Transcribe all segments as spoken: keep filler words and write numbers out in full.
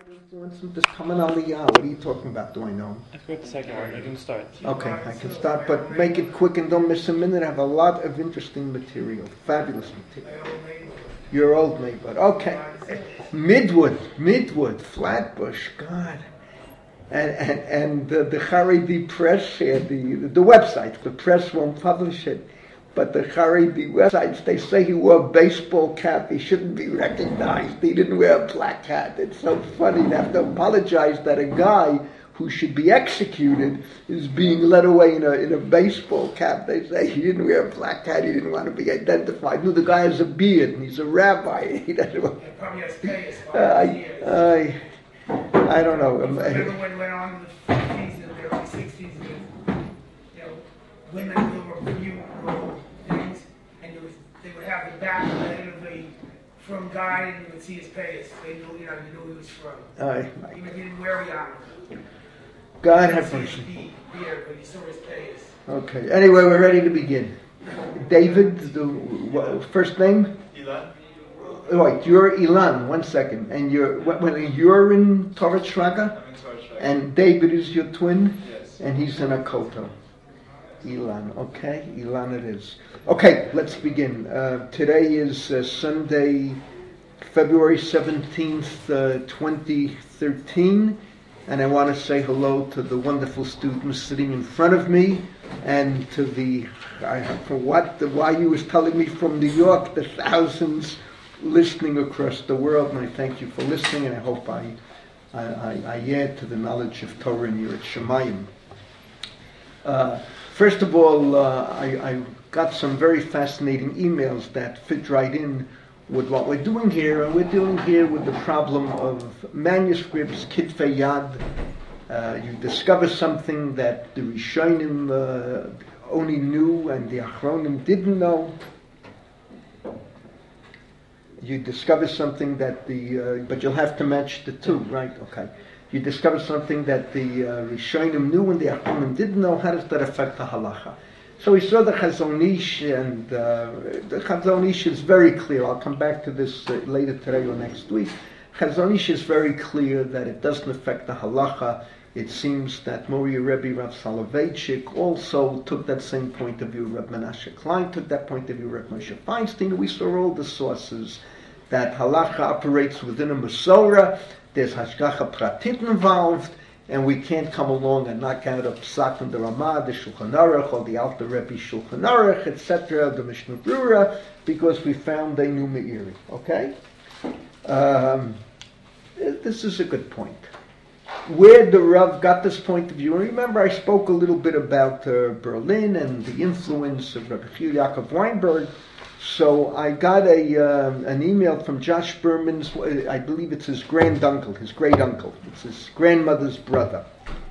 influence him? This Kaman Aliyah. What are you talking about? Do I know? I forgot the second one. I can start. Okay, I can start, but make it quick and don't miss a minute. I have a lot of interesting material, fabulous material. Your old neighbor. Okay. Midwood, Midwood, Flatbush, God. And and, and the, the Haredi press here, the, the website, the press won't publish it, but the Haredi websites, they say he wore a baseball cap, he shouldn't be recognized, he didn't wear a black hat. It's so funny, they have to apologize that a guy who should be executed is being led away in a in a baseball cap. They say he didn't wear a black hat, he didn't want to be identified. No, the guy has a beard and he's a rabbi. He doesn't want... It probably has pay uh, I, I, I don't know. Remember when it went on in the fifties and the early sixties with, you know, women who were review things, and there was, they would have the back of the head of the from guy, and you would see his payas. They knew, you know, you knew he was from. I, Even if he didn't wear a yarmulke. God have mercy. Beard, but he saw his payas. Okay. Anyway, we're ready to begin. David, the what, first name? Ilan. Right, you're Ilan. One second, and you're when you're in Torah Shraga, I'm in Torah Shraga. and David is your twin, Yes. and he's in Akoto. Ilan. Okay, Ilan it is. Okay, let's begin. Uh, today is uh, Sunday, February seventeenth, uh, twenty thirteen. And I want to say hello to the wonderful students sitting in front of me, and to the, I, for what, the, why you was telling me from New York, the thousands listening across the world. And I thank you for listening, and I hope I, I, I, I add to the knowledge of Torah in your Shemayim. Uh, first of all, uh, I, I got some very fascinating emails that fit right in with what we're doing here, and we're dealing here with the problem of manuscripts, Kitvei Yad. Uh, you discover something that the Rishonim uh, only knew and the Achronim didn't know. You discover something that the, uh, but you'll have to match the two, right? Okay. You discover something that the uh, Rishonim knew and the Achronim didn't know. How does that affect the halacha? So we saw the Chazon Ish, and uh, the Chazon Ish is very clear. I'll come back to this uh, later today or next week. Chazon Ish is very clear that it doesn't affect the halacha. It seems that Moriya Rebbe Rav Soloveitchik also took that same point of view. Rav Menashe Klein took that point of view. Rav Moshe Feinstein. We saw all the sources that halacha operates within a Masorah. There's hashgacha pratit involved. And we can't come along and knock out a psak in the Ramah, the Shulchan Aruch, or the Alter Rebbe Shulchan Aruch, et cetera, the Mishnah Brura, because we found a new Meiri. Okay? Um, this is a good point. Where the Rav got this point of view, and remember I spoke a little bit about uh, Berlin and the influence of Rabbi Chil Yaakov Weinberg. So I got a um, an email from Josh Berman's, I believe it's his granduncle, his great uncle. It's his grandmother's brother.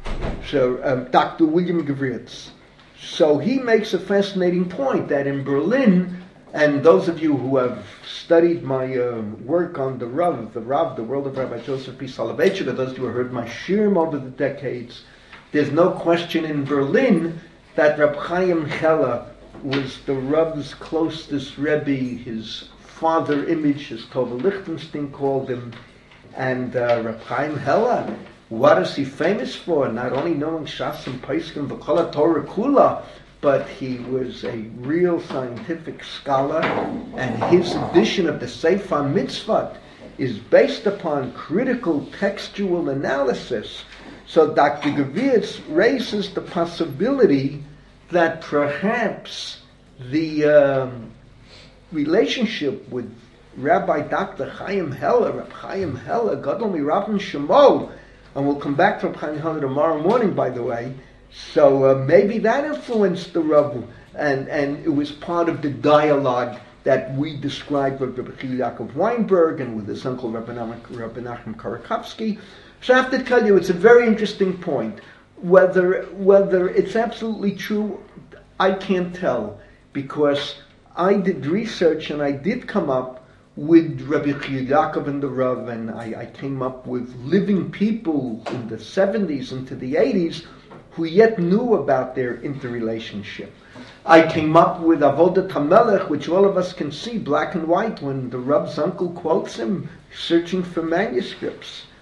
So um, Doctor William Gavritz. So he makes a fascinating point that in Berlin, and those of you who have studied my uh, work on the Rav, the Rav, the world of Rabbi Joseph P. Soloveitchik, or those who have heard my shirim over the decades, there's no question in Berlin that Reb Chaim Heller was the Rav's closest Rebbe, his father image, as Tova Lichtenstein called him. And uh, Reb Chaim Heller, what is he famous for? Not only knowing Shas and Paiskim v'Kol Torah Kula, but he was a real scientific scholar, and his edition of the Sefer Mitzvot is based upon critical textual analysis. So Doctor Gavritz raises the possibility that perhaps the um, relationship with Rabbi Doctor Chaim Heller, Rabbi Chaim Heller, Gadol Miravin Shemo, and we'll come back to Rabbi Chaim Heller tomorrow morning, by the way. So uh, maybe that influenced the Rav, and, and it was part of the dialogue that we described with Rabbi Chil Yaakov Weinberg and with his uncle Rabbi Nachum Karakovsky. So I have to tell you, it's a very interesting point. Whether whether it's absolutely true, I can't tell, because I did research and I did come up with Rabbi Chil Yaakov and the Rav, and I, I came up with living people in the seventies into the eighties who yet knew about their interrelationship. I came up with Avodat HaMelech, which all of us can see, black and white, when the Rav's uncle quotes him, searching for manuscripts.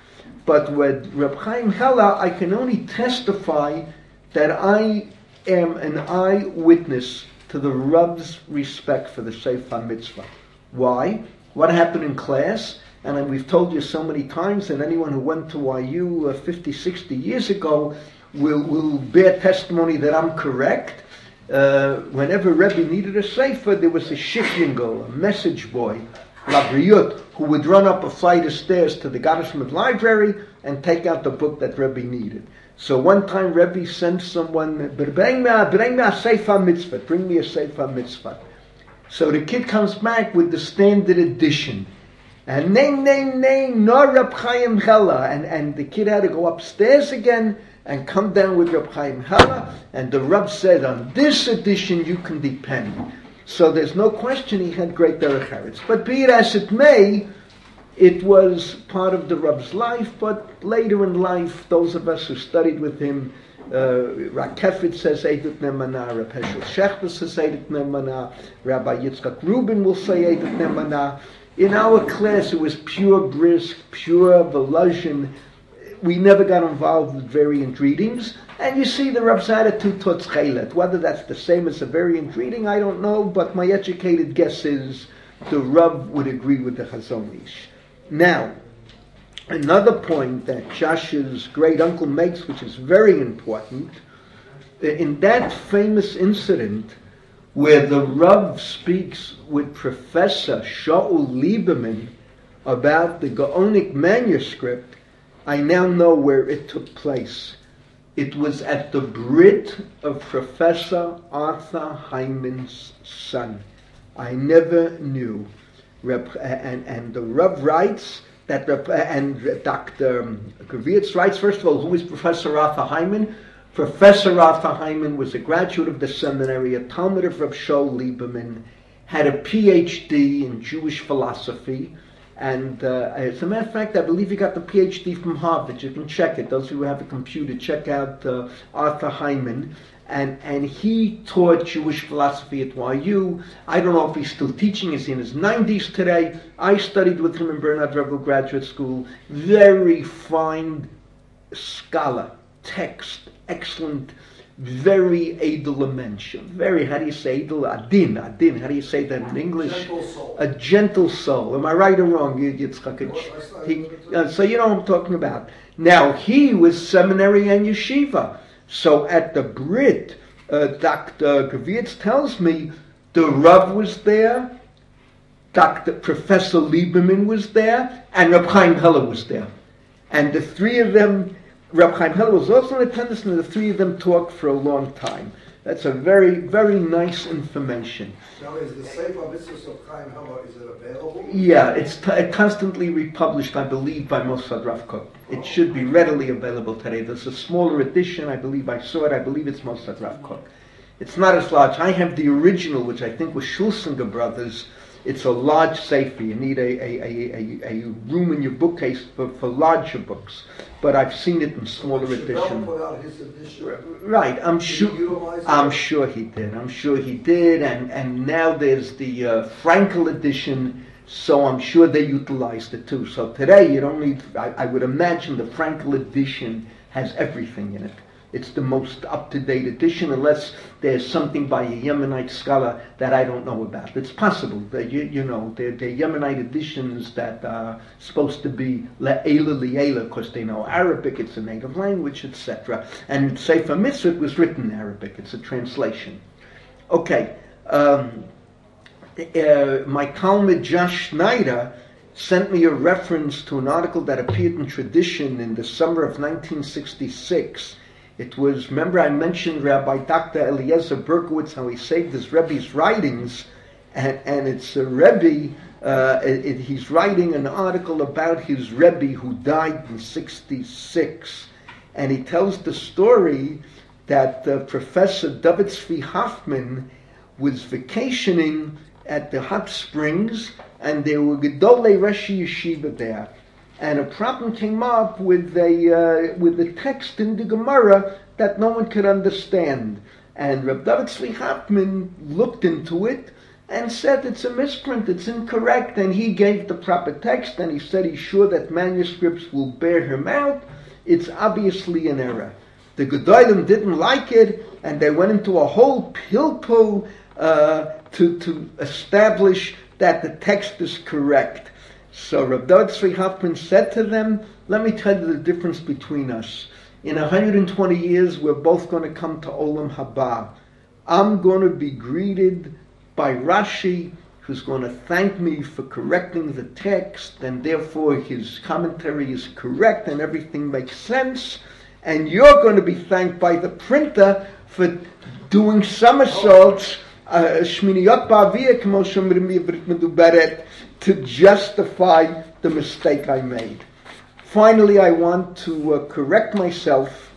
But with Reb Chaim Hella, I can only testify that I am an eyewitness to the Reb's respect for the Sefer Mitzvah. Why? What happened in class? And we've told you so many times that anyone who went to Y U uh, fifty, sixty years ago will, will bear testimony that I'm correct. Uh, whenever Rebbe needed a sefer, there was a shifyingel, a message boy, Labriyut, who would run up a flight of stairs to the Gottesman library and take out the book that Rebbe needed. So one time Rebbe sent someone, bring me, bring me a sefer mitzvah, bring me a sefer mitzvah. So the kid comes back with the standard edition. And name, name, name, no Reb Chaim Hella. And, and the kid had to go upstairs again and come down with Reb Chaim Hella. And the Reb said, on this edition you can depend. So there's no question he had great derech eretz. But be it as it may, it was part of the Reb's life. But later in life, those of us who studied with him, uh, Rakefet says Eidet Nemana, Reb Heschel Shechter says Eidet Nemana, Rabbi Yitzchak Rubin will say Eidet Nemana. In our class, it was pure brisk, pure Volozhin. We never got involved with variant readings. And you see the Reb's attitude towards Chelet. Whether that's the same as a variant reading, I don't know, but my educated guess is the Reb would agree with the Chazon Ish. Now, another point that Josh's great uncle makes, which is very important, in that famous incident where the Rav speaks with Professor Shaul Lieberman about the Gaonic manuscript, I now know where it took place. It was at the Brit of Professor Arthur Hyman's son. I never knew. And, and the Rav writes that, and Doctor Gravitz writes, first of all, who is Professor Arthur Hyman? Professor Arthur Hyman was a graduate of the seminary, a Talmud of Reb Shaul Lieberman, had a P H D in Jewish philosophy, and uh, as a matter of fact, I believe he got the P H D from Harvard. You can check it. Those who have a computer, check out uh, Arthur Hyman. And, and he taught Jewish philosophy at Y U. I don't know if he's still teaching. He's in his nineties today. I studied with him in Bernard Revel Graduate School. Very fine scholar, text, excellent, very edel mensch. Very, how do you say edel? Adin, adin. How do you say that in English? Gentle soul. A gentle soul. Am I right or wrong? Yitzchak? He, uh, so you know what I'm talking about. Now, he was seminary and yeshiva. So at the Brit, uh, Doctor Gravitz tells me the Rav was there, Doctor Professor Lieberman was there, and Reb Chaim Hella was there. And the three of them, Reb Chaim Hella was also in attendance, and the three of them talked for a long time. That's a very, very nice information. Now, is the Sefer Mitzvah of Chaim Hella, is it available? Yeah, it's t- constantly republished, I believe, by Mossad Rav Kook. It should be readily available today. There's a smaller edition, I believe I saw it, I believe it's Mossad Rav Kook. It's not as large. I have the original, which I think was Schulsinger Brothers. It's a large sefer. You need a, a, a, a, a room in your bookcase for, for larger books. But I've seen it in smaller edition. Put out his edition. Right, I'm Did he sure. utilize it? I'm sure he did. I'm sure he did. And and now there's the uh, Frankel edition. So I'm sure they utilized it too. So today you don't need. I, I would imagine the Frankel edition has everything in it. It's the most up-to-date edition, unless there's something by a Yemenite scholar that I don't know about. It's possible that you, you know they're, they're Yemenite editions that are supposed to be le'ela li'ela because they know Arabic. It's a native language, et cetera. And Sefer Mitzvah was written in Arabic. It's a translation. Okay. Um, uh, my Talmud Josh Schneider sent me a reference to an article that appeared in Tradition in the summer of nineteen sixty-six. It was, remember I mentioned Rabbi Doctor Eliezer Berkowitz, how he saved his Rebbe's writings, and, and it's a Rebbe, uh, it, it, he's writing an article about his Rebbe who died in sixty-six, and he tells the story that uh, Professor David Zvi Hoffman was vacationing at the hot springs, and there were Gedolei Reshi Yeshiva there. And a problem came up with a uh, with a text in the Gemara that no one could understand. And Reb David Zvi Hoffman looked into it, and said it's a misprint, it's incorrect, and he gave the proper text, and he said he's sure that manuscripts will bear him out. It's obviously an error. The Gedolim didn't like it, and they went into a whole pilpul uh, to, to establish that the text is correct. So Rav David Tzvi Hoffman said to them, let me tell you the difference between us. In one hundred twenty years, we're both going to come to Olam Haba. I'm going to be greeted by Rashi, who's going to thank me for correcting the text, and therefore his commentary is correct and everything makes sense. And you're going to be thanked by the printer for doing somersaults, uh, shminiyot ba'aviyah, k'mo shomrim b'ivrit meduberet, to justify the mistake I made. Finally, I want to uh, correct myself,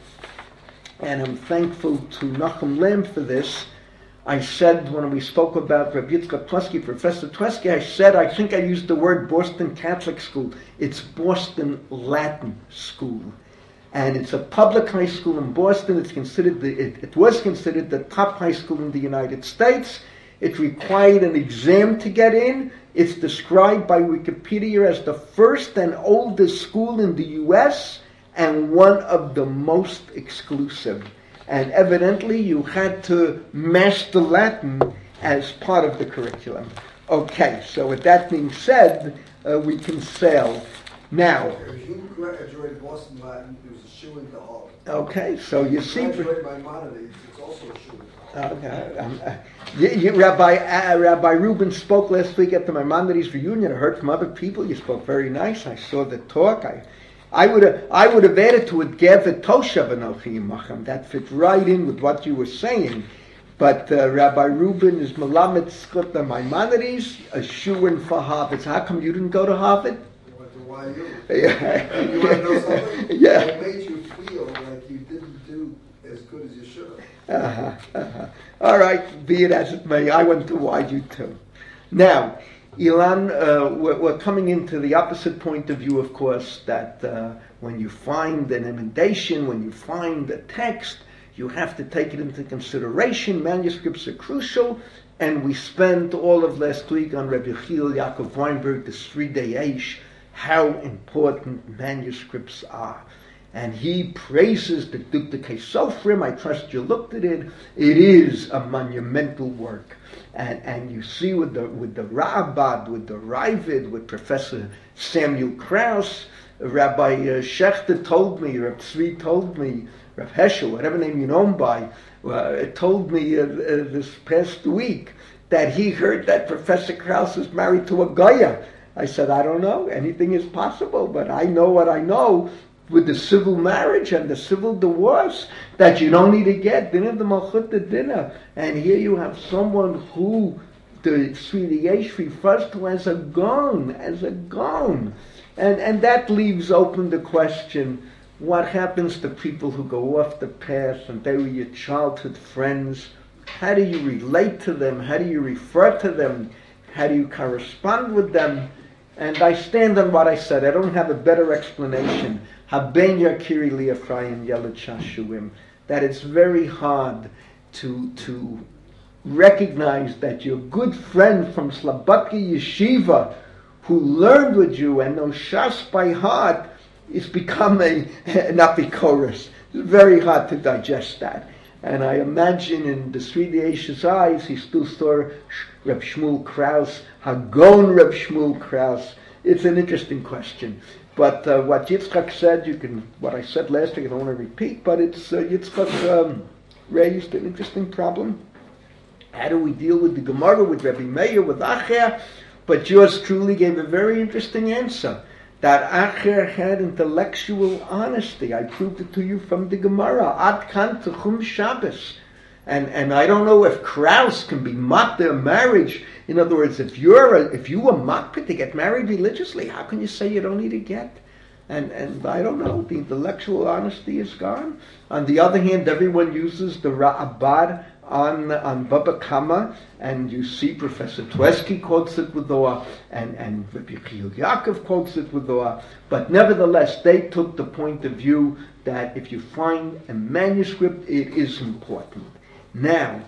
and I'm thankful to Nachum Lamb for this. I said when we spoke about Rabbi Yitzchak Tversky, Professor Tversky, I said, I think I used the word Boston Catholic School. It's Boston Latin School. And it's a public high school in Boston. It's considered the, it, it was considered the top high school in the United States. It required an exam to get in. It's described by Wikipedia as the first and oldest school in the U S and one of the most exclusive. And evidently you had to master Latin as part of the curriculum. Okay, so with that being said, uh, we can sail. Now, If you graduated Boston Latin, it was a shoe-in to Harvard. okay, so you see... If you graduated Maimonides, it's also a shoe-in to Harvard. Okay, um, uh, you, you, Rabbi uh, Rabbi Rubin spoke last week at the Maimonides reunion. I heard from other people. You spoke very nice. I saw the talk. I, I would have, I would have added to it Gevet Tosha B'Anochi Yimachem. That fits right in with what you were saying. But uh, Rabbi Rubin is Melamed Skut the Maimonides, a shoo-in for Harvard. So how come you didn't go to Harvard? You went to Y U. Yeah. You want to know something? Yeah. It made you feel like you didn't do as good as you should have. Uh-huh, uh-huh. All right, be it as it may. I went to Y U too. Now, Ilan, uh, we're, we're coming into the opposite point of view, of course, that uh, when you find an emendation, when you find a text, you have to take it into consideration. Manuscripts are crucial, and we spent all of last week on Rebbe Yechiel Yaakov Weinberg, the three-day Eish, how important manuscripts are. And he praises the Dukdei Sofrim. I trust you looked at it. It is a monumental work. And and you see with the with the Ra'abad, with the Ravid, with Professor Samuel Krauss, Rabbi uh, Schechter told me, Rabbi Tzvi told me, Rabbi Heschel, whatever name you know him by, uh, told me uh, uh, this past week that he heard that Professor Krauss is married to a Goya. I said, I don't know. Anything is possible, but I know what I know. With the civil marriage and the civil divorce, that you don't need to get dinner the malchut the dinner. And here you have someone who the Sri Yesh refers to as a gon, as a gon. And and that leaves open the question, what happens to people who go off the path and they were your childhood friends? How do you relate to them? How do you refer to them? How do you correspond with them? And I stand on what I said. I don't have a better explanation. Haben Yakiri Li Ephraim Yeled Shashuim. That it's very hard to to recognize that your good friend from Slobodki Yeshiva, who learned with you and knows Shas by heart, is become a an apikoros. It's very hard to digest that. And I imagine in the Sri Deish's eyes, he still saw Reb Shmuel Krauss, Hagon Reb Shmuel Krauss. It's an interesting question. But uh, what Yitzchak said, you can, what I said last week, I don't want to repeat, but it's, uh, Yitzchak um, raised an interesting problem. How do we deal with the Gemara, with Rabbi Meir, with Acher? But yours truly gave a very interesting answer. That Acher had intellectual honesty. I proved it to you from the Gemara. Ad kan techum Shabbos. And and I don't know if Krauss can be mocked their marriage. In other words, if you're a, if you were mocked to get married religiously, how can you say you don't need to get? And and I don't know. The intellectual honesty is gone. On the other hand, everyone uses the Ra'abad on on Baba Kama, and you see Professor Tversky quotes it with Oah, and and Rabbi Yechiel Yaakov quotes it with Oah. But nevertheless, they took the point of view that if you find a manuscript, it is important. Now,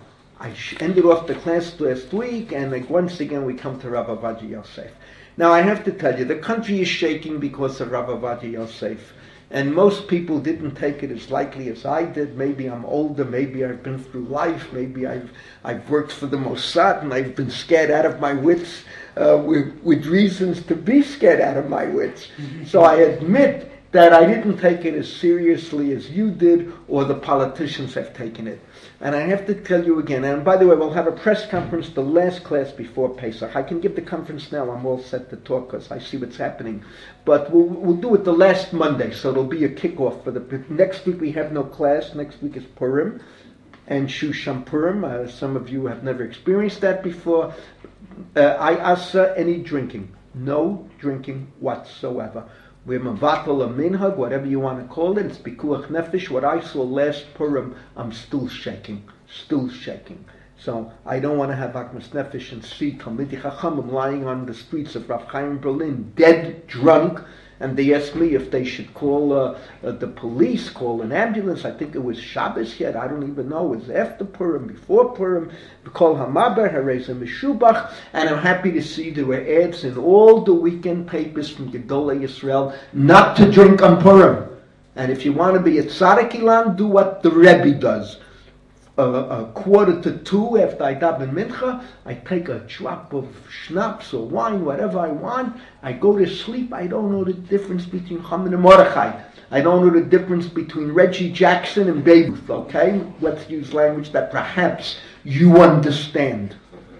I sh- ended off the class last week, and like once again we come to Rav Ovadia Yosef. Now I have to tell you, the country is shaking because of Rav Ovadia Yosef. And most people didn't take it as lightly as I did. Maybe I'm older, maybe I've been through life, maybe I've I've worked for the Mossad and I've been scared out of my wits uh, with, with reasons to be scared out of my wits. So I admit that I didn't take it as seriously as you did or the politicians have taken it. And I have to tell you again, and by the way, we'll have a press conference, the last class before Pesach. I can give the conference now, I'm all set to talk because I see what's happening. But we'll, we'll do it the last Monday, so it'll be a kickoff for the, next week we have no class, next week is Purim and Shushan Purim. Uh, some of you have never experienced that before. Uh, I asa any drinking, no drinking whatsoever. We're mavatal a minhag, whatever you want to call it. It's pikuach nefesh. What I saw last Purim, I'm still shaking, still shaking. So I don't want to have akmas nefesh and see Talmidei Chachamim lying on the streets of Rav Chaim Berlin, dead drunk, and they asked me if they should call uh, uh, the police, call an ambulance. I think it was Shabbos yet. I don't even know. It was after Purim, before Purim. Call Hamaber, Hareza Meshubach, and I'm happy to see there were ads in all the weekend papers from Gedolei Yisrael not to drink on Purim. And if you want to be a tzaddik ilan, do what the Rebbe does. A, a quarter to two after I daven mincha, I take a drop of schnapps or wine, whatever I want. I go to sleep. I don't know the difference between Haman and Mordechai. I don't know the difference between Reggie Jackson and Babe Ruth, okay? Let's use language that perhaps you understand.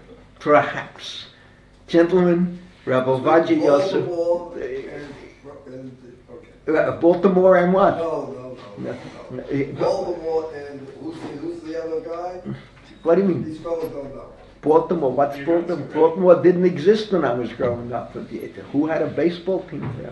Perhaps. Gentlemen, Rav Ovadia Yosef. Baltimore and, and, okay. Uh, Baltimore and what? No, no, no. no. Uh, Baltimore and who's the, who's the other guy? What do you mean? These fellows don't know. Baltimore, what's Baltimore? Baltimore didn't exist when I was growing up. Who had a baseball team there?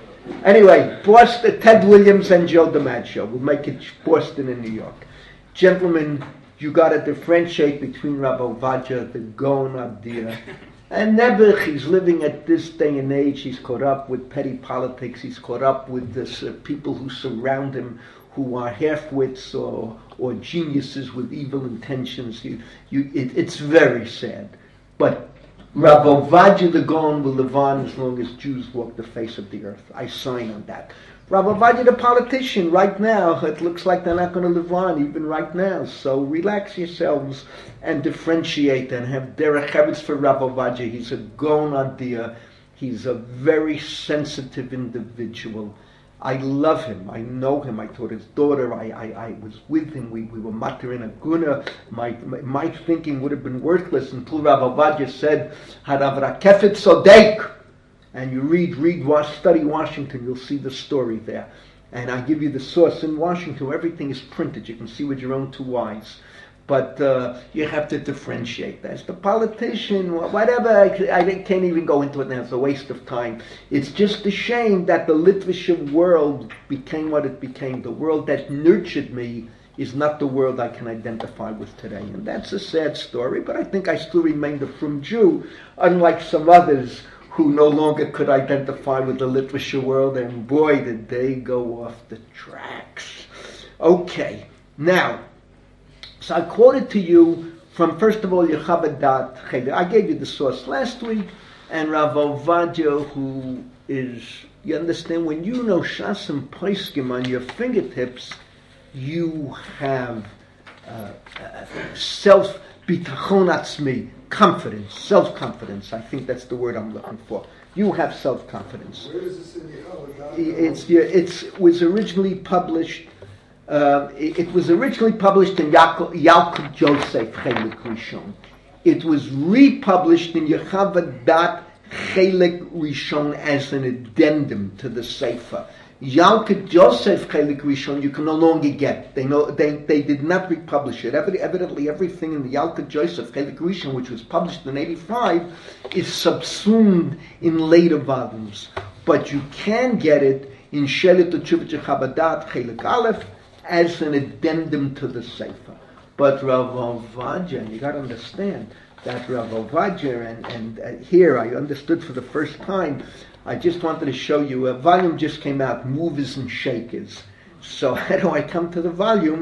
Anyway, Boston, Ted Williams and Joe DiMaggio. We'll make it Boston and New York. Gentlemen, you got to differentiate between Rav Ovadia, the Gaon Abdia, and Nebuch. He's living at this day and age. He's caught up with petty politics. He's caught up with this uh, people who surround him, who are half-wits or or geniuses with evil intentions. You, you, it, it's very sad. But Rav Ovadia the Gaon will live on as long as Jews walk the face of the earth. I sign on that. Rav Ovadia the politician, right now, it looks like they're not going to live on, even right now. So relax yourselves and differentiate and have derech eretz for Rav Ovadia. He's a Gaon Adia. He's a very sensitive individual. I love him. I know him. I taught his daughter. I, I, I was with him. We, we were matir in a guna. My, my, my thinking would have been worthless until Rav Ovadia said, Harav Rakefet Sodek. And you read, read, study Washington, you'll see the story there. And I give you the source in Washington. Everything is printed. You can see with your own two eyes. But uh, you have to differentiate. As the politician, whatever, I, I can't even go into it now. It's a waste of time. It's just a shame that the Litvische world became what it became. The world that nurtured me is not the world I can identify with today. And that's a sad story, but I think I still remain a frum Jew, unlike some others who no longer could identify with the Litvische world, and boy, did they go off the tracks. Okay, now, so I quoted to you from, first of all, Yechavadat Cheder. I gave you the source last week, and Rav Ovadia, who is, you understand, when you know Shas and Poskim on your fingertips, you have uh, uh, self-bitachon atzmi, confidence, self-confidence. I think that's the word I'm looking for. You have self-confidence. Where is this in the It's, it's, it was originally published Uh, it, it was originally published in Yalkut Yosef Chelik Rishon. It was republished in Yechavadat Chelik Rishon as an addendum to the Sefer. Yalkut Yosef Chelik Rishon you can no longer get. They know they, they did not republish it. Evidently, evidently everything in the Yalkut Yosef Chelik Rishon, which was published in eighty-five, is subsumed in later volumes. But you can get it in Shelet Teshuvah Yechavadat Chelik Aleph as an addendum to the Sefer. But Rav Ovadia, and you got to understand that Rav Ovadia, and, and uh, here I understood for the first time, I just wanted to show you, a volume just came out, Movers and Shakers. So how do I come to the volume?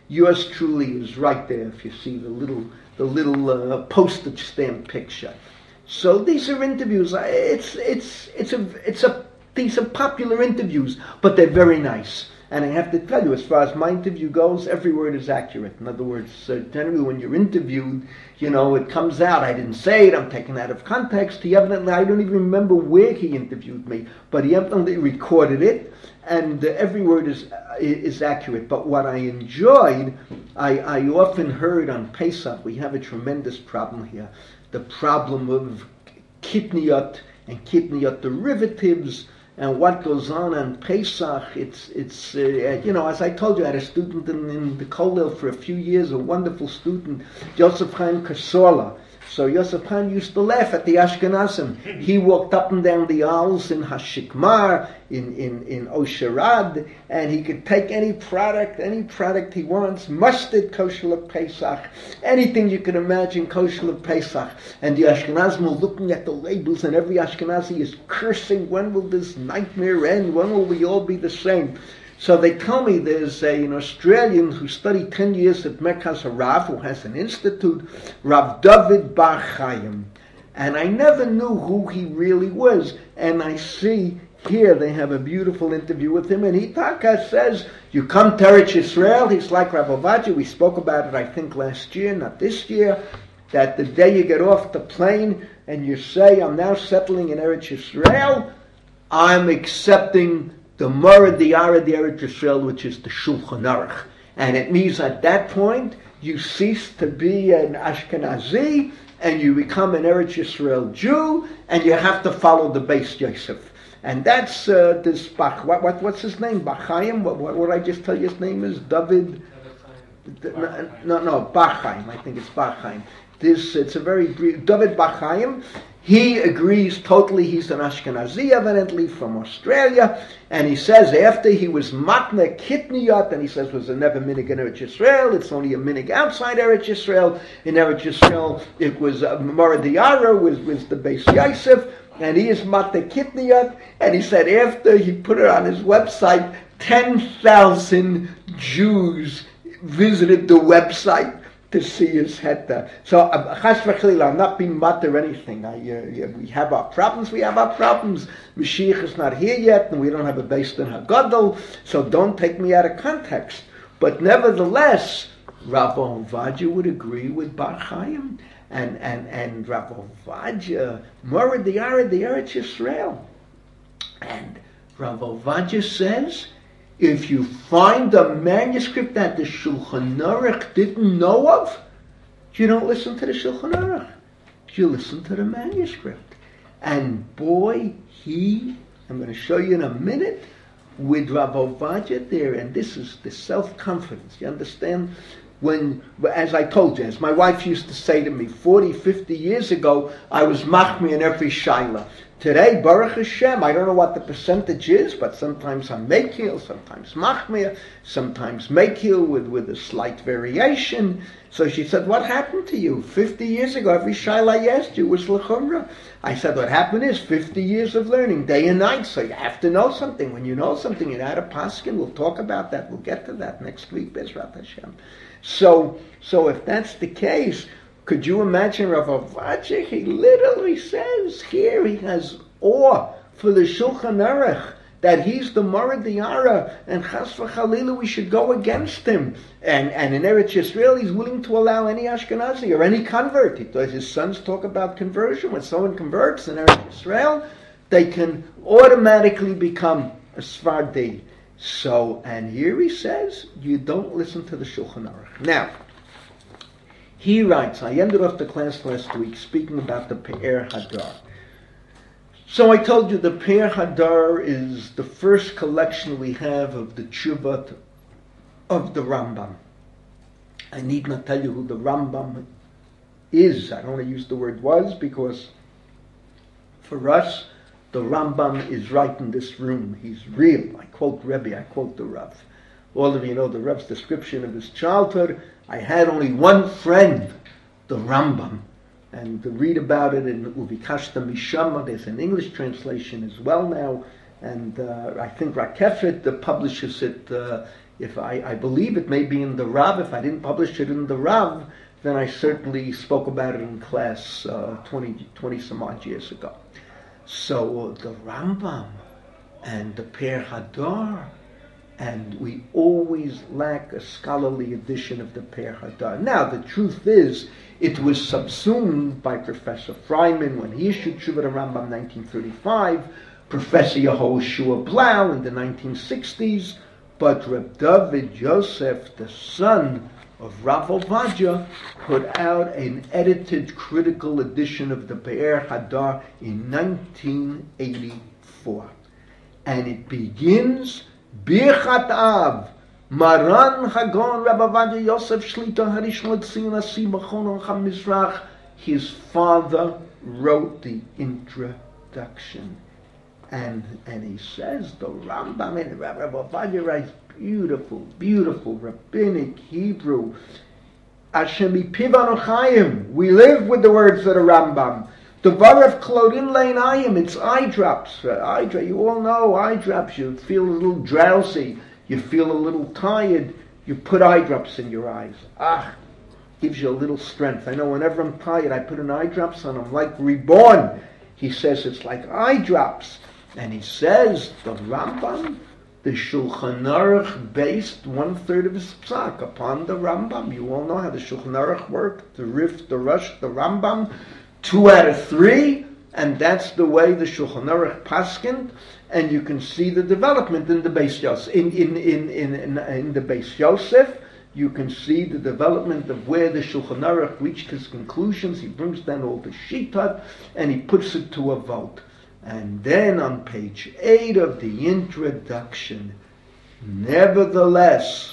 yours truly is right there. If you see the little the little uh, postage stamp picture. So these are interviews. It's it's it's a it's a these are popular interviews, but they're very nice. And I have to tell you, as far as my interview goes, every word is accurate. In other words, uh, generally when you're interviewed, you know, it comes out. I didn't say it. I'm taken out of context. He evidently, I don't even remember where he interviewed me, but he evidently recorded it, and uh, every word is uh, is accurate. But what I enjoyed, I, I often heard on Pesach, we have a tremendous problem here, the problem of kitniyot and kitniyot derivatives. And what goes on on Pesach, it's, it's uh, you know, as I told you, I had a student in, in the Kollel for a few years, a wonderful student, Yosef Chaim Kasola. So Yosef Chaim used to laugh at the Ashkenazim. He walked up and down the aisles in Hashikmar, in, in, in Osherad, and he could take any product, any product he wants, mustard kosher of Pesach, anything you can imagine kosher of Pesach. And the Ashkenazim are looking at the labels, and every Ashkenazi is cursing, when will this nightmare end? When will we all be the same? So they tell me there's a, an Australian who studied ten years at Merkaz Harav, who has an institute, Rav David Bar Chaim. And I never knew who he really was. And I see here they have a beautiful interview with him, and he taka says, you come to Eretz Yisrael, he's like Rav Ovadia, we spoke about it I think last year, not this year, that the day you get off the plane and you say, I'm now settling in Eretz Yisrael, I'm accepting the Moreh D'Ara D'Eretz Yisrael, which is the Shulchan Aruch. And it means at that point, you cease to be an Ashkenazi, and you become an Eretz Yisrael Jew, and you have to follow the Beis Yosef. And that's uh, this Bach, what, what, what's his name? Bar Chaim? What, what, what did I just tell you his name is? David? No, no, no, Bar Chaim. I think it's Bar Chaim. This, it's a very brief, David Bar Chaim. He agrees totally. He's an Ashkenazi, evidently, from Australia. And he says after he was matne kitniyot, and he says was a never minig in Eretz Yisrael, it's only a minig outside Eretz Yisrael. In Eretz Yisrael, it was uh, Moreh D'Ara, was, was the Beis Yosef, and he is matne kitniyot. And he said after he put it on his website, ten thousand Jews visited the website to see his heta. So, chas v'chalila, I'm not being mad or anything. I, uh, yeah, we have our problems, we have our problems. Mashiach is not here yet, and we don't have a base in Haggadol, so don't take me out of context. But nevertheless, Rav Ovadia would agree with Bar Chaim, and, and, and Rav Ovadia, Moreh D'Ara D'Eretz Yisrael. And Rav Ovadia says, if you find a manuscript that the Shulchan Aruch didn't know of, you don't listen to the Shulchan Aruch. You listen to the manuscript. And boy, he, I'm going to show you in a minute, with Rav Ovadia there, and this is the self-confidence. You understand? When, as I told you, as my wife used to say to me forty, fifty years ago, I was machmi in every shaila. Today, Baruch Hashem, I don't know what the percentage is, but sometimes I'm mekil, sometimes machmir, sometimes mekil with, with a slight variation. So she said, what happened to you? fifty years ago, every shaila I asked you was l'chumra. I said, what happened is fifty years of learning, day and night, so you have to know something. When you know something, you're out of paskin. We'll talk about that. We'll get to that next week, Bezrat Hashem. So, so if that's the case, could you imagine Rav Ovadia? He literally says here he has awe for the Shulchan Aruch, that he's the Moreh D'Ara, and chas v'chalila we should go against him. And and in Eretz Yisrael he's willing to allow any Ashkenazi or any convert. He does, his sons talk about conversion. When someone converts in Eretz Yisrael, they can automatically become a Sfardi. So, and here he says, you don't listen to the Shulchan Aruch. Now, he writes, I ended off the class last week speaking about the Pe'er Hadar. So I told you the Pe'er Hadar is the first collection we have of the Tshuvat of the Rambam. I need not tell you who the Rambam is. I don't want to use the word was, because for us, the Rambam is right in this room. He's real. I quote Rebbe, I quote the Rav. All of you know the Rav's description of his childhood. I had only one friend, the Rambam. And to read about it in Uvikashta Mishama, there's an English translation as well now. And uh, I think Rakefet uh, publishes it uh, If I, I believe it may be in the Rav. If I didn't publish it in the Rav, then I certainly spoke about it in class uh, twenty, twenty some odd years ago. So the Rambam and the Per Hadar, and we always lack a scholarly edition of the Per Hadar. Now, the truth is, it was subsumed by Professor Freiman when he issued Shuvah Rambam in nineteen thirty-five, Professor Yehoshua Blau in the nineteen sixties, but Reb David Yosef, the son of Rav Ovadia, put out an edited critical edition of the Per Hadar in nineteen eighty-four. And it begins, Birchat Av, Maran Hagon Rav Ovadia Yosef Shlita Harishon L'Tzion Asi B'Chon HaMizrach. His father wrote the introduction. And and he says, the Rambam and Rav Ovadia writes beautiful, beautiful rabbinic Hebrew. Hashem Pivan Ochayim. We live with the words of the Rambam. The Varav Klorin Leinayim. It's eye drops. Uh, eye dro- You all know eye drops. You feel a little drowsy. You feel a little tired. You put eye drops in your eyes. Ah, gives you a little strength. I know whenever I'm tired, I put an eye drops on. I'm like reborn. He says it's like eye drops. And he says, the Rambam, the Shulchan Aruch based one third of his psak upon the Rambam. You all know how the Shulchan Aruch worked, the Rif, the Rush, the Rambam, two out of three, and that's the way the Shulchan Aruch paskind. And you can see the development in the Beis Yosef. In, in, in, in, in, in the Beis Yosef, you can see the development of where the Shulchan Aruch reached his conclusions. He brings down all the shitat, and he puts it to a vote. And then on page eight of the introduction, nevertheless,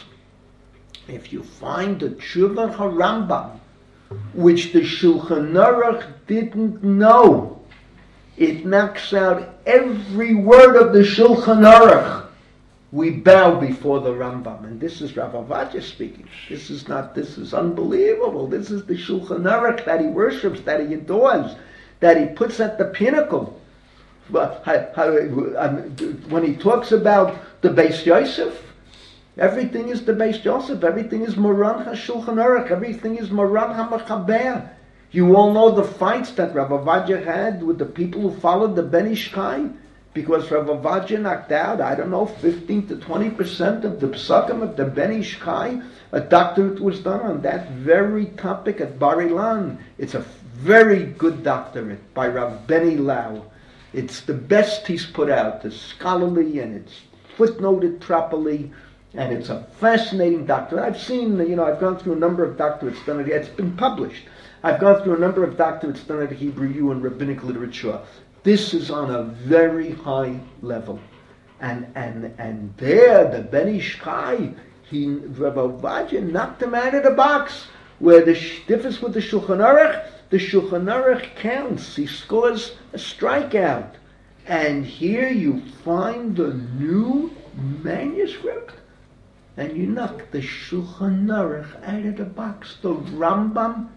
if you find the Tshuva HaRambam, which the Shulchan Aruch didn't know, it knocks out every word of the Shulchan Aruch. We bow before the Rambam. And this is Rav Ovadia speaking. This is not, this is unbelievable. This is the Shulchan Aruch that he worships, that he adores, that he puts at the pinnacle. But how, how, um, when he talks about the Beis Yosef, everything is the Beis Yosef, everything is Moran HaShulchan Aruch, everything is Moran HaMachaber. You all know the fights that Rav Ovadia had with the people who followed the Ben Ish Chai, because Rav Ovadia knocked out, I don't know, fifteen to twenty percent of the psukim of the Ben Ish Chai. A doctorate was done on that very topic at Bar Ilan. It's a very good doctorate by Rav Benny Lau. It's the best he's put out. It's scholarly and it's footnoted properly, and it's a fascinating doctorate. I've seen, you know, I've gone through a number of doctorates done at, it's been published. I've gone through a number of doctorates done at Hebrew U and rabbinic literature. This is on a very high level. And and and there, the Ben Ish Chai, he, Rav Ovadia knocked him out of the box, where the difference with the Shulchan Aruch, the Shulchan Aruch counts. He scores a strikeout. And here you find the new manuscript, and you knock the Shulchan Aruch out of the box. The Rambam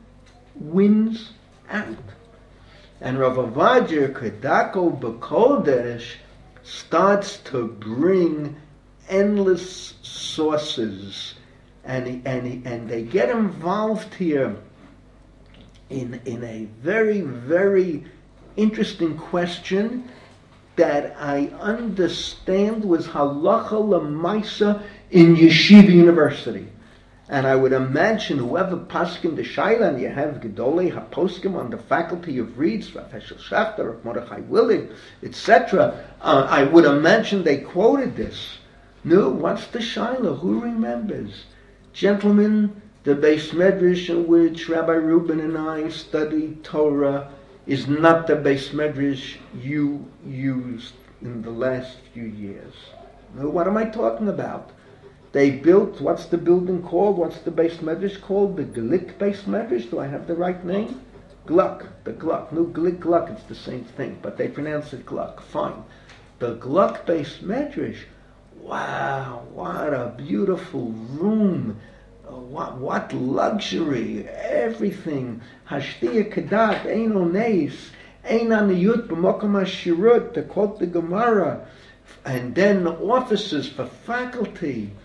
wins out. And Rav Ovadia Kedako B'Kodesh starts to bring endless sources, and he, and he, and they get involved here in in a very, very interesting question that I understand was halacha l'maisa in Yeshiva University. And I would imagine whoever paskin the Shaila, and you have Gedolei HaPoskim on the faculty of Reeds, Rav Heschel Schachter, Rav Mordechai Willig, et cetera, uh, I would imagine they quoted this. No, what's the Shaila? Who remembers? Gentlemen, the Beis Medrash in which Rabbi Reuben and I studied Torah is not the Beis Medrash you used in the last few years. Now, what am I talking about? They built, what's the building called? What's the Beis Medrash called? The Glick Beis Medrash? Do I have the right name? Gluck, the Gluck. No, Glick, Gluck, it's the same thing, but they pronounce it Gluck. Fine. The Gluck Beis Medrash, wow, what a beautiful room. What, what luxury, everything. Hashtiya Kedat, Ein Oneis, Ein Aniyut, B'mokom HaShirut, to quote the Gemara, and then offices for faculty.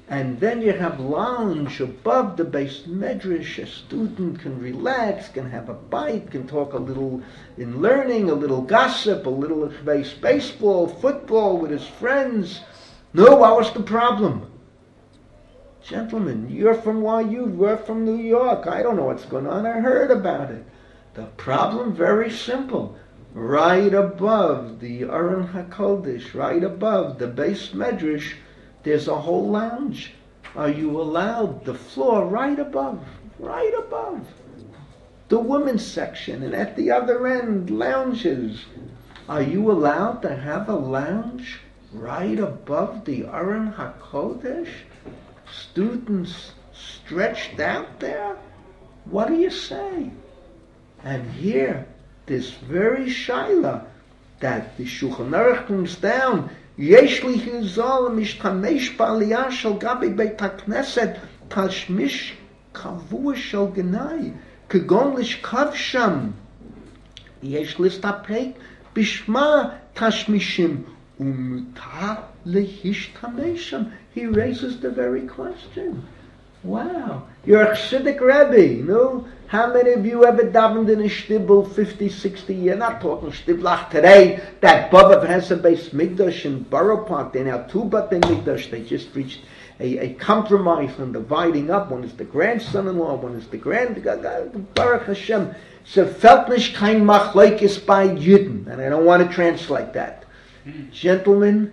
And then you have lounge above the base medrash. A student can relax, can have a bite, can talk a little in learning, a little gossip, a little base baseball, football with his friends. No, what was the problem? Gentlemen, you're from Y U, we're from New York. I don't know what's going on. I heard about it. The problem, very simple. Right above the Aron HaKodesh, right above the base medrash, there's a whole lounge. Are you allowed the floor right above, right above the women's section, and at the other end, lounges? Are you allowed to have a lounge right above the Aron HaKodesh? Students stretched out there? What do you say? And here, this very shaila that the Shulchan Aruch comes down, יש לי חיזול משתמש בעלייה של גבי בית הכנסת תשמיש קבוע של גנאי כגון לשכב שם. יש להסתפק בשמה תשמישים ומותר להשתמש שם. He raises the very question. Wow, you're a Chassidic Rebbe, no? How many of you ever davened in a shtibel fifty, sixty years? Not talking shtiblach today, that Bobov has a base Mikdash in Borough Park. They now two Batei Mikdash. They just reached a, a compromise on dividing up. One is the grandson-in-law, one is the grand, Baruch Hashem. So felt nicht kein Machlokes bei Juden. And I don't want to translate that. Mm. Gentlemen,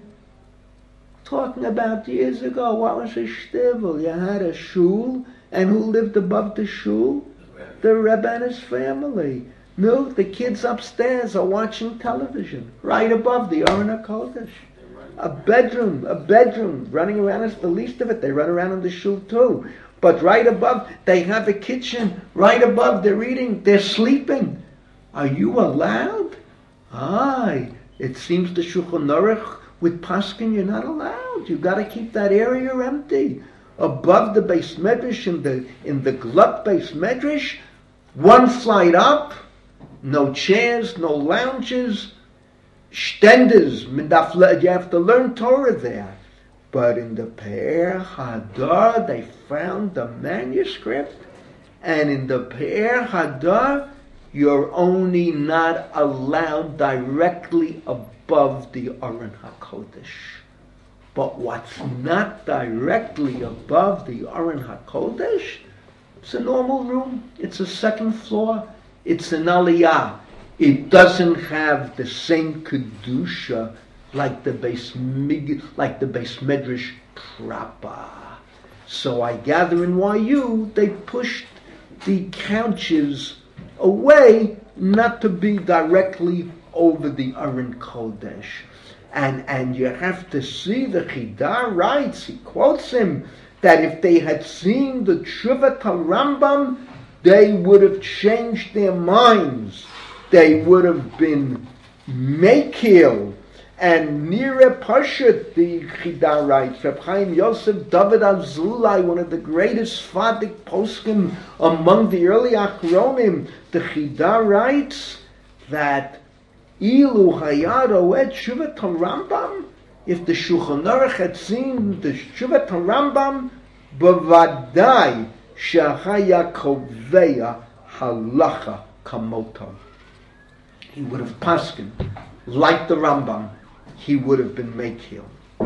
talking about years ago, what was a shtibel? You had a shul, and who lived above the shul? The Rebbe and his family. No, the kids upstairs are watching television, right above the Aron HaKodesh. A bedroom, a bedroom, running around is the least of it. They run around in the shul too. But right above, they have a kitchen. Right above, they're eating, they're sleeping. Are you allowed? Aye, it seems the Shulchan Aruch with Paskin, you're not allowed. You've got to keep that area empty. Above the base medrash, in the in the glut base medrash, one flight up, no chairs, no lounges, shtenders. You have to learn Torah there. But in the Pe'er Hadar, they found the manuscript, and in the Pe'er Hadar, you're only not allowed directly above the Aron HaKodesh. But what's not directly above the Aron HaKodesh, it's a normal room. It's a second floor. It's an aliyah. It doesn't have the same kedusha like the base mig, like the base medrash proper. So I gather in Y U they pushed the couches away, not to be directly over the Aron Kodesh. And and you have to see the Chida writes, he quotes him, that if they had seen the Tshuvat HaRambam, they would have changed their minds. They would have been Mekil. And Nire Pashut, the Chida writes, Reb Chaim Yosef David Azulai, one of the greatest Sfadik poskim among the early Achronim, the Chida writes that Ilu Hayaro et Shuvat HaRambam, if the Shulchan Aruch had seen the Shuvat HaRambam, Bavadai Shahaya Koveya Halacha Kamoto. He would have paskin like the Rambam. He would have been Mekil.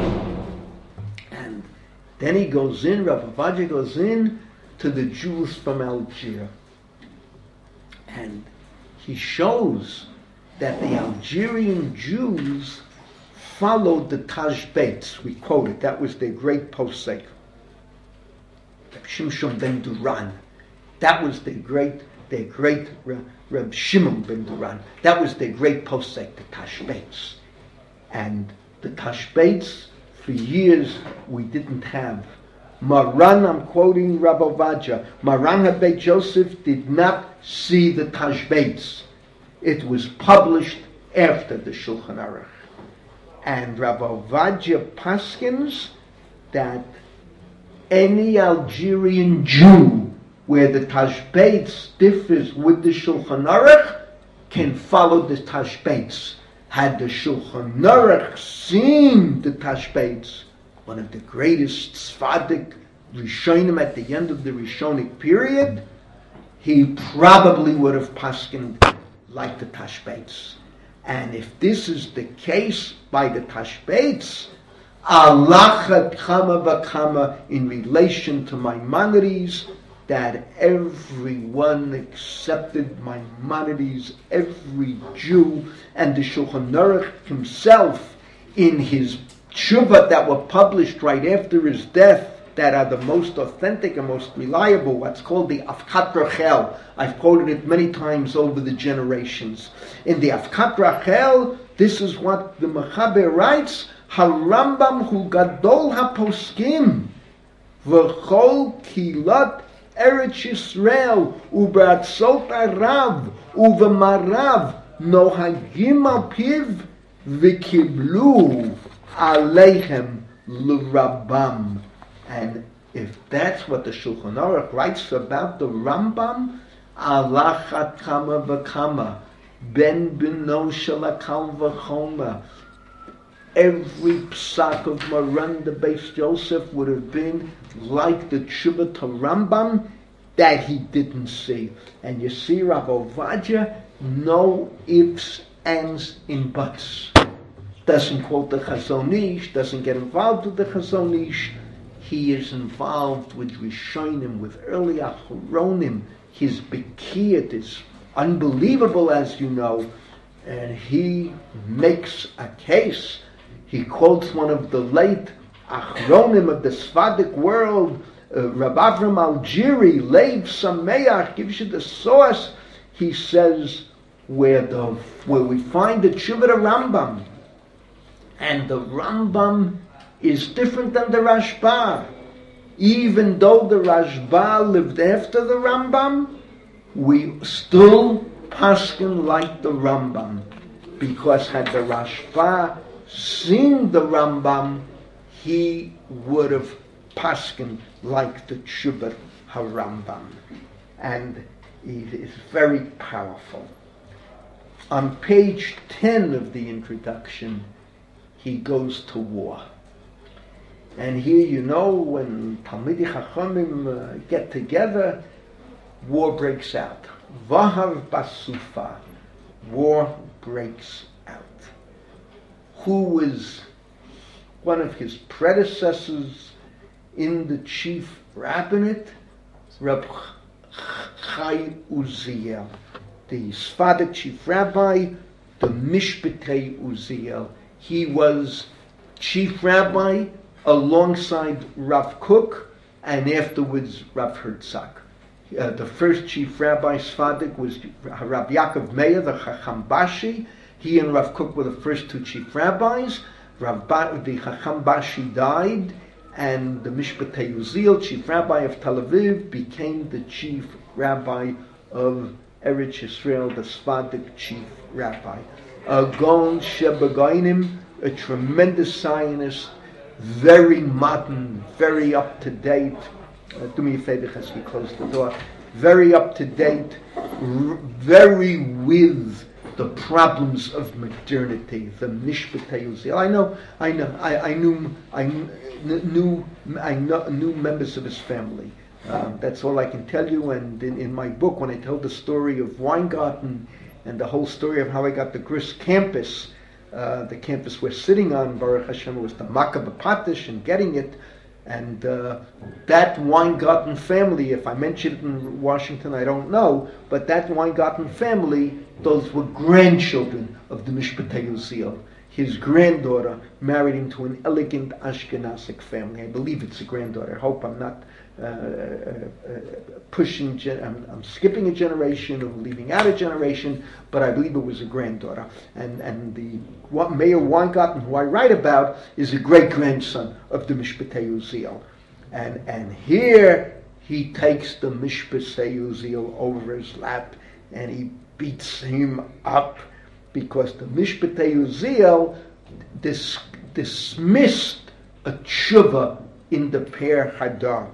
And then he goes in, Rav Ovadia goes in to the Jews from Algeria. And he shows that the Algerian Jews followed the Tashbetz. We quote it. That was their great posek. Shimshon ben Duran. That was their great, their great Reb Shimon ben Duran. That was their great posek, the Tashbetz. And the Tashbetz, for years, we didn't have. Maran, I'm quoting Rav Ovadia, Maran HaBeit Joseph did not see the Tashbetz. It was published after the Shulchan Aruch. And Rav Ovadia paskins that any Algerian Jew where the Tashbetz differs with the Shulchan Aruch can follow the Tashbetz. Had the Shulchan Aruch seen the Tashbetz, one of the greatest Sfadik Rishonim at the end of the Rishonic period, he probably would have paskined like the Tashbates. And if this is the case by the Tashbates, Alachat Chama Vakama in relation to Maimonides, that everyone accepted Maimonides, every Jew, and the Shulchan Aruch himself in his Tshuvah that were published right after his death, that are the most authentic and most reliable, what's called the Afkat Rachel. I've quoted it many times over the generations. In the Afkat Rachel, this is what the Mechaber writes, HaRambam hu gadol haposkim, v'chol kilot Eretz Yisrael, u'b'atzot Arav, u'v'marav, nohagim al piv, v'kiblu aleihem l'rabam. And if that's what the Shulchan Aruch writes about the Rambam, Alachat Kama V'Kama, Ben Bino Shalakal V'Choma, every psak of Maran the Beis Yosef would have been like the Tshuvah to Rambam that he didn't see. And you see, Rav Ovadia, no ifs, ands, in buts. Doesn't quote the Chazon Ish, doesn't get involved with the Chazon Ish. He is involved with Rishonim, with early Achronim. His Bekiyat is unbelievable, as you know. And he makes a case. He quotes one of the late Achronim of the Sfadik world, uh, Rav Avram Algiri, Leiv Sameach, gives you the source. He says, where the where we find the Tshuvah Rambam. And the Rambam is different than the Rashba. Even though the Rashba lived after the Rambam, we still paskin like the Rambam. Because had the Rashba seen the Rambam, he would have paskin like the Tshuvah HaRambam. And it is very powerful. On page ten of the introduction, he goes to war. And here, you know, when Talmidei Chachamim uh, get together, war breaks out. Vahav Basufa, war breaks out. Who was one of his predecessors in the chief rabbinate? Reb Chai Uziel, the Sfadik chief rabbi, the Mishpatei Uziel. He was chief rabbi alongside Rav Kook, and afterwards Rav Herzog. Uh, the first chief rabbi Sfadik was Rav Yaakov Meir, the Chacham Bashi. He and Rav Kook were the first two chief rabbis. Rav ba- the Chacham Bashi died, and the Mishpatei Uziel, chief rabbi of Tel Aviv, became the chief rabbi of Eretz Yisrael, the Sfadik chief rabbi. A Gon Shebagainim, a tremendous Zionist, very modern, very up to date. Uh, do me a favor, as we close the door. Very up to date, r- very with the problems of modernity. The Mishpatei Uziel. I know, I know, I, I knew, I knew, I knew members of his family. Um, that's all I can tell you. And in, in my book, when I tell the story of Weingarten and the whole story of how I got the Grist campus. Uh, the campus we're sitting on, Baruch Hashem, was the Makkah Patish, and getting it. And uh, that Weingarten family, if I mentioned it in Washington, I don't know, but that Weingarten family, those were grandchildren of the Mishpatei Uziel. His granddaughter married into an elegant Ashkenazic family. I believe it's a granddaughter. I hope I'm not uh, uh, uh, pushing, gen- I'm, I'm skipping a generation or leaving out a generation, but I believe it was a granddaughter. And and the what, Mayor Weingarten, who I write about, is a great-grandson of the Mishpatei Uziel. And, and here he takes the Mishpatei Uziel over his lap and he beats him up, because the Mishpatei Uziel dis- dismissed a tshuva in the Per Hadar.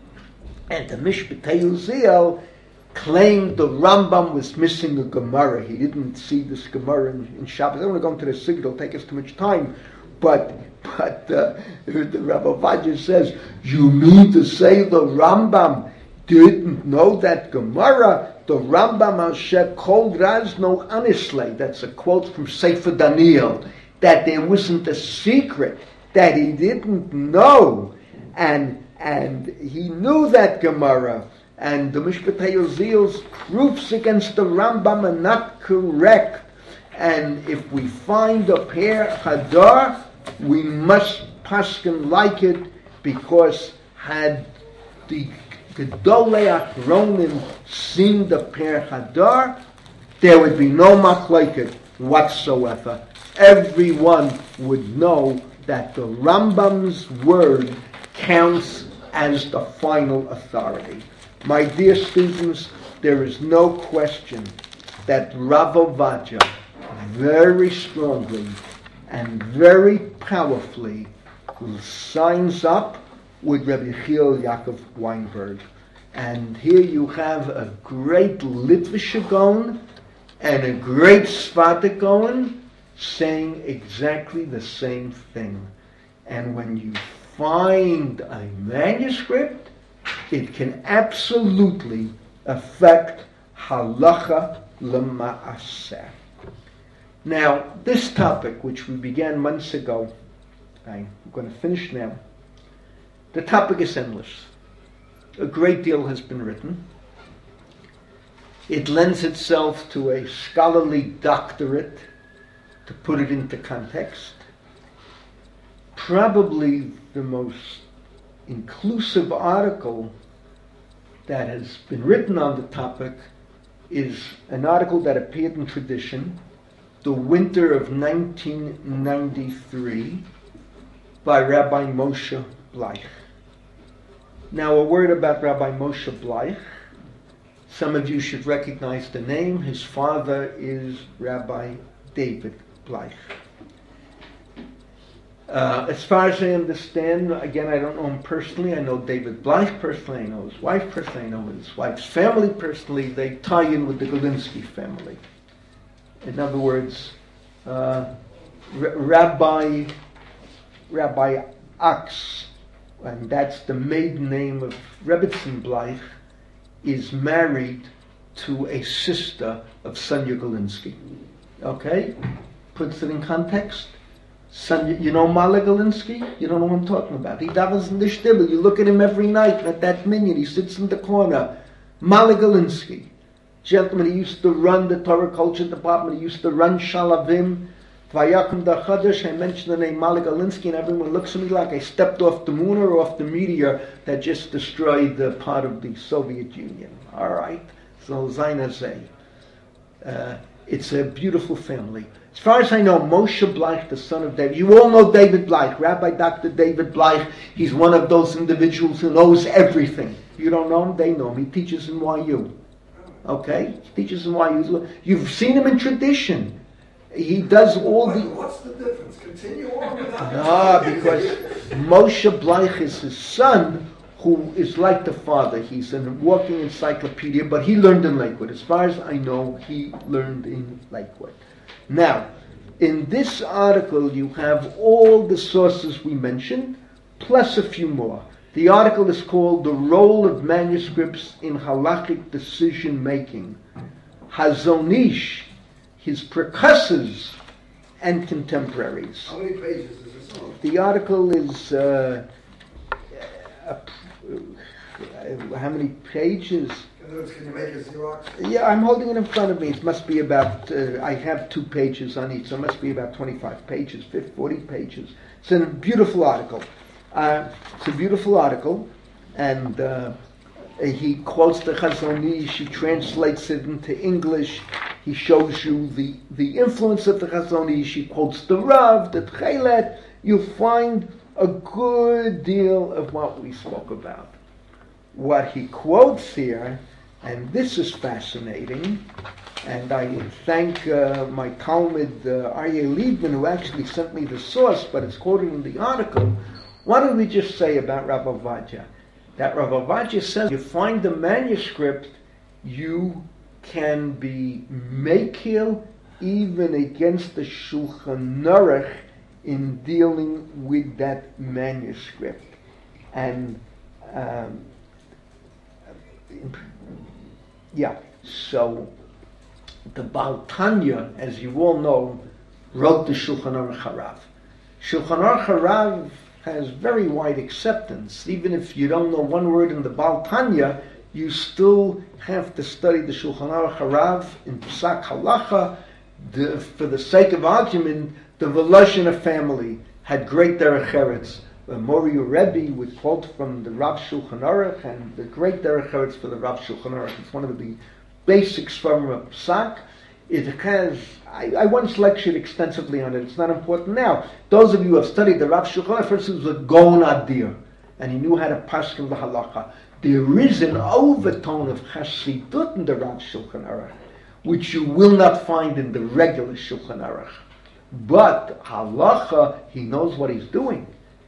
And the Mishpatei Uziel claimed the Rambam was missing a Gemara. He didn't see this Gemara in, in Shabbos. I don't want to go into the Sig, it'll take us too much time. But But uh, the Rav Ovadia says, you mean to say the Rambam didn't know that Gemara? The Rambam Asher Kol Razno Anisle, that's a quote from Sefer Daniel, that there wasn't a secret, that he didn't know, and and he knew that Gemara, and the Mishpatei Uzziel's proofs against the Rambam are not correct, and if we find a pair Hadar, we must paskin like it, because had the Gedolei Achronim seen the pair Hadar, there would be no machlokes whatsoever. Everyone would know that the Rambam's word counts as the final authority. My dear students, there is no question that Rav Ovadia very strongly and very powerfully signs up with Rabbi Yechiel Yaakov Weinberg. And here you have a great Litvische Gaon and a great Sfardic Gaon saying exactly the same thing. And when you find a manuscript, it can absolutely affect halacha l'ma'aseh. Now, this topic, which we began months ago, I'm going to finish now. The topic is endless. A great deal has been written. It lends itself to a scholarly doctorate to put it into context. Probably the most inclusive article that has been written on the topic is an article that appeared in Tradition, the winter of nineteen ninety-three, by Rabbi Moshe Bleich. Now, a word about Rabbi Moshe Bleich. Some of you should recognize the name. His father is Rabbi David Bleich. Uh, as far as I understand, again, I don't know him personally. I know David Bleich personally. I know his wife personally. I know his wife's family personally. They tie in with the Galinsky family. In other words, uh, R- Rabbi Rabbi Aks, and that's the maiden name of Rebbetzin Bleich, is married to a sister of Sonia Galinsky. Okay? Puts it in context. Sonia, you know Mala Galinsky? You don't know what I'm talking about. He davens in the shtibel. You look at him every night at that minyan. He sits in the corner. Mala Galinsky. Gentleman, he used to run the Torah Culture Department. He used to run Shalavim. Vayakum da Chadash, I mentioned the name Malik Alinsky, and everyone looks at me like I stepped off the moon or off the meteor that just destroyed the part of the Soviet Union. All right? So, Zainazay. Uh, it's a beautiful family. As far as I know, Moshe Bleich, the son of David, you all know David Bleich, Rabbi Doctor David Bleich. He's one of those individuals who knows everything. You don't know him? They know him. He teaches in Y U. Okay? He teaches in Y U. You've seen him in Tradition. He does all what, the... What's the difference? Continue on without... No, because Moshe Bleich is his son, who is like the father. He's a walking encyclopedia, but he learned in Lakewood. As far as I know, he learned in Lakewood. Now, in this article, you have all the sources we mentioned, plus a few more. The article is called The Role of Manuscripts in Halachic Decision Making. Hazon Ish, his precursors and contemporaries. How many pages is this on? The article is, uh, uh, uh, how many pages? In other words, can you make a Xerox? Yeah, I'm holding it in front of me. It must be about, uh, I have two pages on each, so it must be about twenty-five pages, forty pages. It's a beautiful article. Uh, it's a beautiful article, and uh, he quotes the Chazon Ish, he translates it into English, he shows you the, the influence of the Chazon Ish, he quotes the Rav, the Tchelet. You find a good deal of what we spoke about. What he quotes here, and this is fascinating, and I thank uh, my Talmud uh, Aryeh Liebman, who actually sent me the source, but it's quoted in the article. What did we just say about Rav Ovadia? That Rav Ovadia says, you find the manuscript, you can be makil even against the Shulchan Aruch in dealing with that manuscript. And um, yeah, so the Baal Tanya, as you all know, wrote the Shulchan Aruch Harav. Shulchan Aruch Harav has very wide acceptance. Even if you don't know one word in the Baal Tanya, you still have to study the Shulchan Aruch Harav in Psak Halacha. The, for the sake of argument, the Volozhiner family had great derech eretz. The Moriu Rebbe was quote from the Rav Shulchan Aruch, and the great derech eretz for the Rav Shulchan Aruch. It's one of the basics from a Psak. It has, I, I once lectured extensively on it. It's not important now. Those of you who have studied the Rav Shulchan Aruch, first he was a Gaon Adir, and he knew how to paskin the halacha. There is an overtone of Chassidut in the Rav Shulchan Aruch, which you will not find in the regular Shulchan Aruch. But halacha, he knows what he's doing.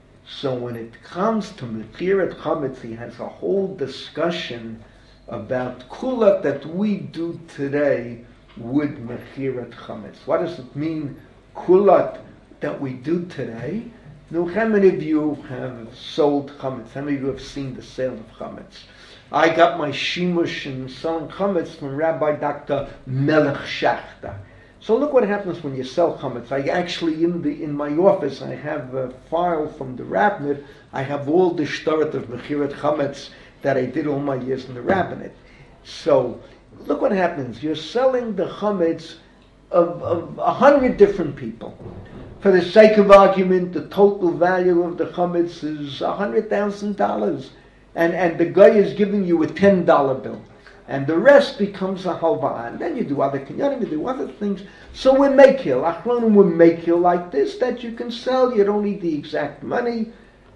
So when it comes to Mechirat Chametz, he has a whole discussion about kulat that we do today with Mechirat Chametz. What does it mean, kulat that we do today? Now, how many of you have sold chametz? How many of you have seen the sale of chametz? I got my shimush in selling chametz from Rabbi Doctor Melech Shachta. So look what happens when you sell chametz. I actually, in the in my office, I have a file from the rabbinate. I have all the shtarat of Mechirat Chametz that I did all my years in the rabbinate. So look what happens. You're selling the chametz of of a hundred different people. For the sake of argument, the total value of the chametz is a hundred thousand dollars, and and the guy is giving you a ten dollar bill, and the rest becomes a halva. And then you do other kinyanim, you do other things. So we make here, achronim will make here like this that you can sell. You don't need the exact money.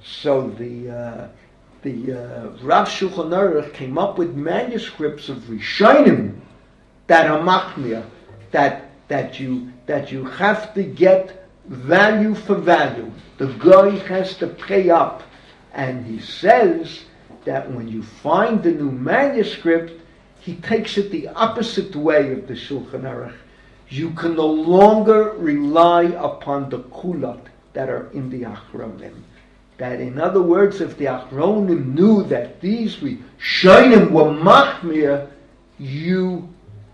So the uh, the uh, Rav Shulchan Aruch came up with manuscripts of Rishonim that are machmir, that that you that you have to get value for value. The guy has to pay up. And he says that when you find the new manuscript, he takes it the opposite way of the Shulchan Aruch. You can no longer rely upon the kulat that are in the Achronim. That in other words, if the Achronim knew that these Rishonim were machmir, you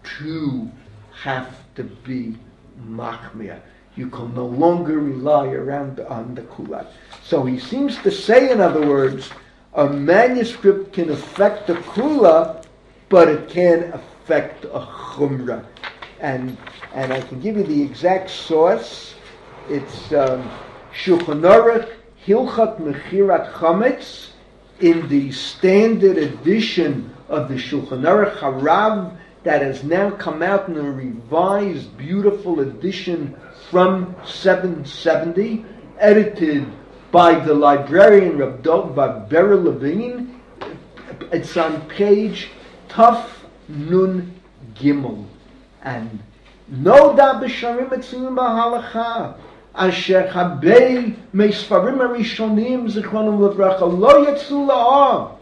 too have to be machmir. You can no longer rely around on the kulat. So he seems to say, in other words, a manuscript can affect the kula, but it can affect a chumrah. And and I can give you the exact source. It's um, Shulchan Aruch Hilchat Mechirat Chametz in the standard edition of the Shulchan Aruch Harav that has now come out in a revised, beautiful edition from seven seventy, edited by the librarian Reb Dov Bera Levine. It's on page Tuf Nun Gimel. And no da b'sharim etzim b'halacha asher chabei meisfarim harishonim zichronim levracha lo yetzu la'or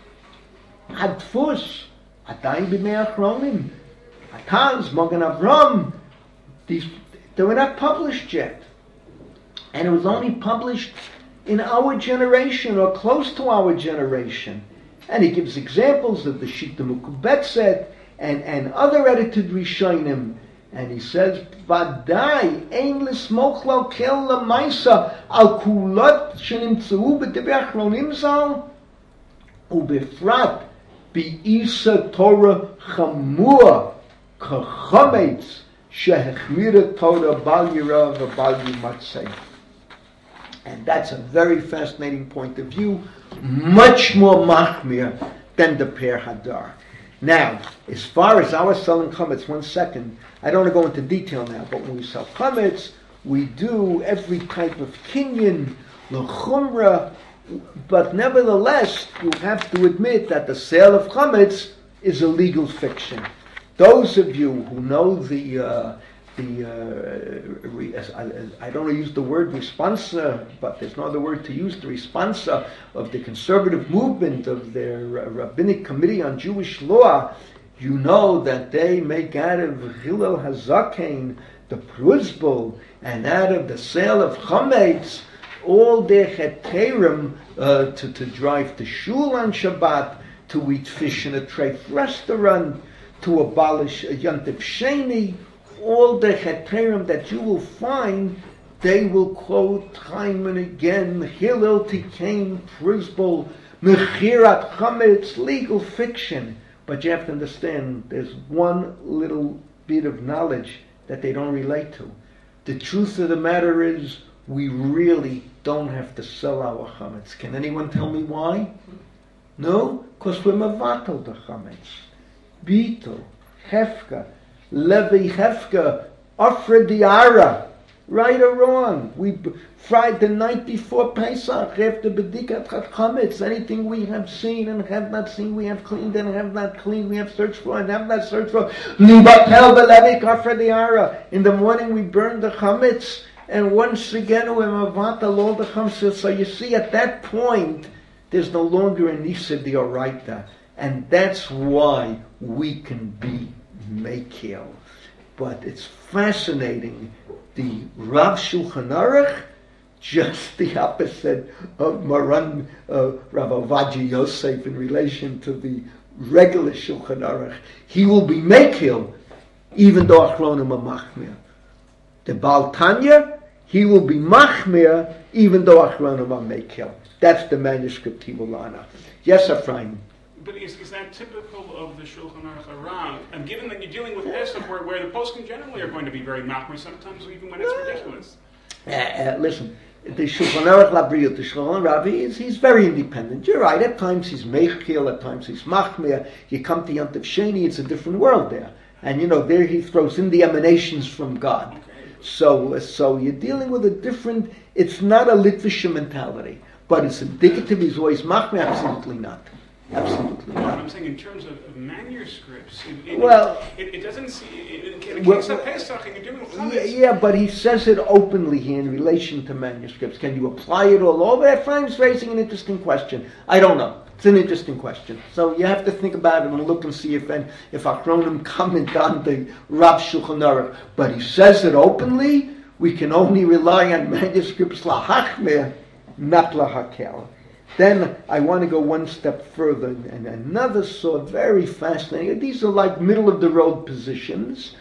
hadfus adayin b'mei achronim Ataz, Magen Avram. These they were not published yet, and it was only published in our generation or close to our generation. And he gives examples of the Shita Mukubetzet and, and other edited Rishonim. And he says, Vadai, ein l'smoch kel l'maisa al kulot shenimtzeu b'divei achronim zal ubefrat bi'isa Torah chamur kachametz shehechmira Torah bal yira v'bal yimatzeh. And that's a very fascinating point of view, much more machmir than the Per Hadar. Now, as far as our selling chametz, one second, I don't want to go into detail now, but when we sell chametz, we do every type of kinyan, l'chumra, but nevertheless, you have to admit that the sale of chametz is a legal fiction. Those of you who know the uh, the uh, re, I, I don't want to use the word responsa, but there's no other word to use, the responsa of the conservative movement of their uh, rabbinic committee on Jewish law, you know that they make out of Hillel HaZaken the prusbul, and out of the sale of chametz, all their heterim uh, to, to drive to shul on Shabbat, to eat fish in a treif restaurant, to abolish a Yontif Sheni, all the heterim that you will find, they will quote time and again, Hillel Tikain, Prusbul, Mechirat Chametz, legal fiction. But you have to understand, there's one little bit of knowledge that they don't relate to. The truth of the matter is, we really don't have to sell our chametz. Can anyone tell me why? No? Because we're mavatal the chametz. Beetle, hefka, levi hefka, ofra diara. Right or wrong? We fried the night before Pesach, after bedikat chametz. Anything we have seen and have not seen, we have cleaned and have not cleaned, we have searched for and have not searched for. Libatel v'levi ofra diara. In the morning we burn the chametz. And once again, we're mavatal all the chametz. So you see, at that point, there's no longer a nisa d'oraita, and that's why we can be mekil. But it's fascinating. The Rav Shulchan Aruch, just the opposite of Maran uh, Rav Ovadia Yosef in relation to the regular Shulchan Aruch. He will be mekil, even though Achronim are machmir. The Baal Tanya, he will be machmir, even though Achronim are mekil. That's the manuscript he will honor. Yes, Ephraim. But is, is that typical of the Shulchan Aruch Harav? And given that you're dealing with Pesach, where, where the poskim generally are going to be very machmir, sometimes even when it's ridiculous. Uh, uh, listen, the Shulchan Aruch Labriut, the Shulchan Aruch, he's, he's very independent. You're right. At times he's mechil, at times he's machmir. You come to Yontif Sheni, it's a different world there. And you know, there he throws in the emanations from God. Okay. So, so you're dealing with a different. It's not a Litvish mentality, but it's indicative. He's always machmir. Absolutely not. Absolutely No, not. I'm saying in terms of, of manuscripts, it, it, Well, it, it doesn't see. In, in the well, case of Pesach, and you're dealing with Yeah, chametz. yeah, but he says it openly here in relation to manuscripts. Can you apply it all over? Ephraim's raising an interesting question. I don't know. It's an interesting question. So you have to think about it and look and see if if Achronim comment on the Rav Shulchan Aruch. But he says it openly. We can only rely on manuscripts lahachmir, not lahakel. Then I want to go one step further, and another sort very fascinating. These are like middle of the road positions.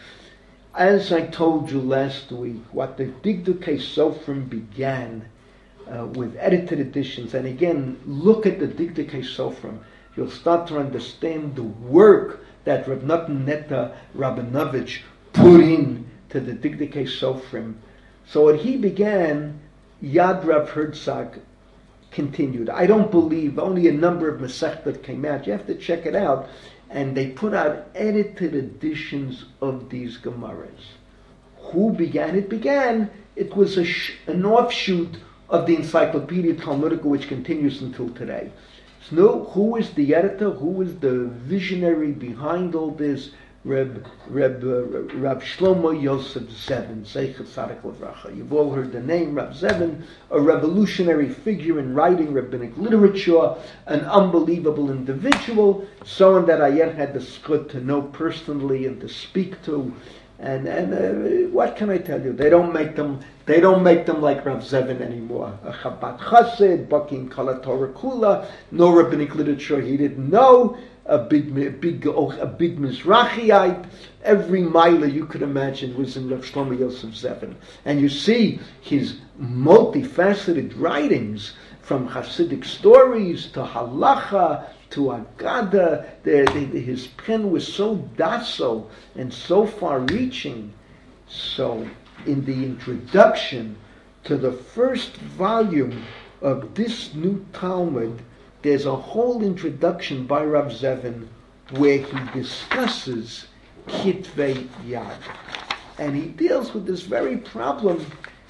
As I told you last week, what the Digdukei Sofrim began uh, with edited editions, and again, look at the Digdukei Sofrim. You'll start to understand the work that Rav Natan Netta Rabinovich put in to the Digdukei Sofrim. So what he began, Yad Rav Herzog continued. I don't believe only a number of Masechtot came out. You have to check it out. And they put out edited editions of these Gemaras. Who began? It began, it was a sh- an offshoot of the Encyclopedia Talmudica, which continues until today. So no, who is the editor? Who is the visionary behind all this? Reb, Reb, uh, Reb Shlomo Yosef Zevin, Zeichet Tzaddik Levracha. You've all heard the name, Reb Zevin, a revolutionary figure in writing rabbinic literature, an unbelievable individual, someone that I yet had the zchut to know personally and to speak to. And and uh, what can I tell you? They don't make them. They don't make them like Rav Zevin anymore. A Chabad Chassid, Bakim Kala Torah Kula, no rabbinic literature he didn't know. A big, a big, a big Mizrahiite. Every miler you could imagine was in Rav Shlomo Yosef Zevin, and you see his multifaceted writings, from Hasidic stories to halacha to agada. The, the, his pen was so docile and so far-reaching. So, in the introduction to the first volume of this new Talmud, there's a whole introduction by Rav Zevin where he discusses Kitvei Yad. And he deals with this very problem.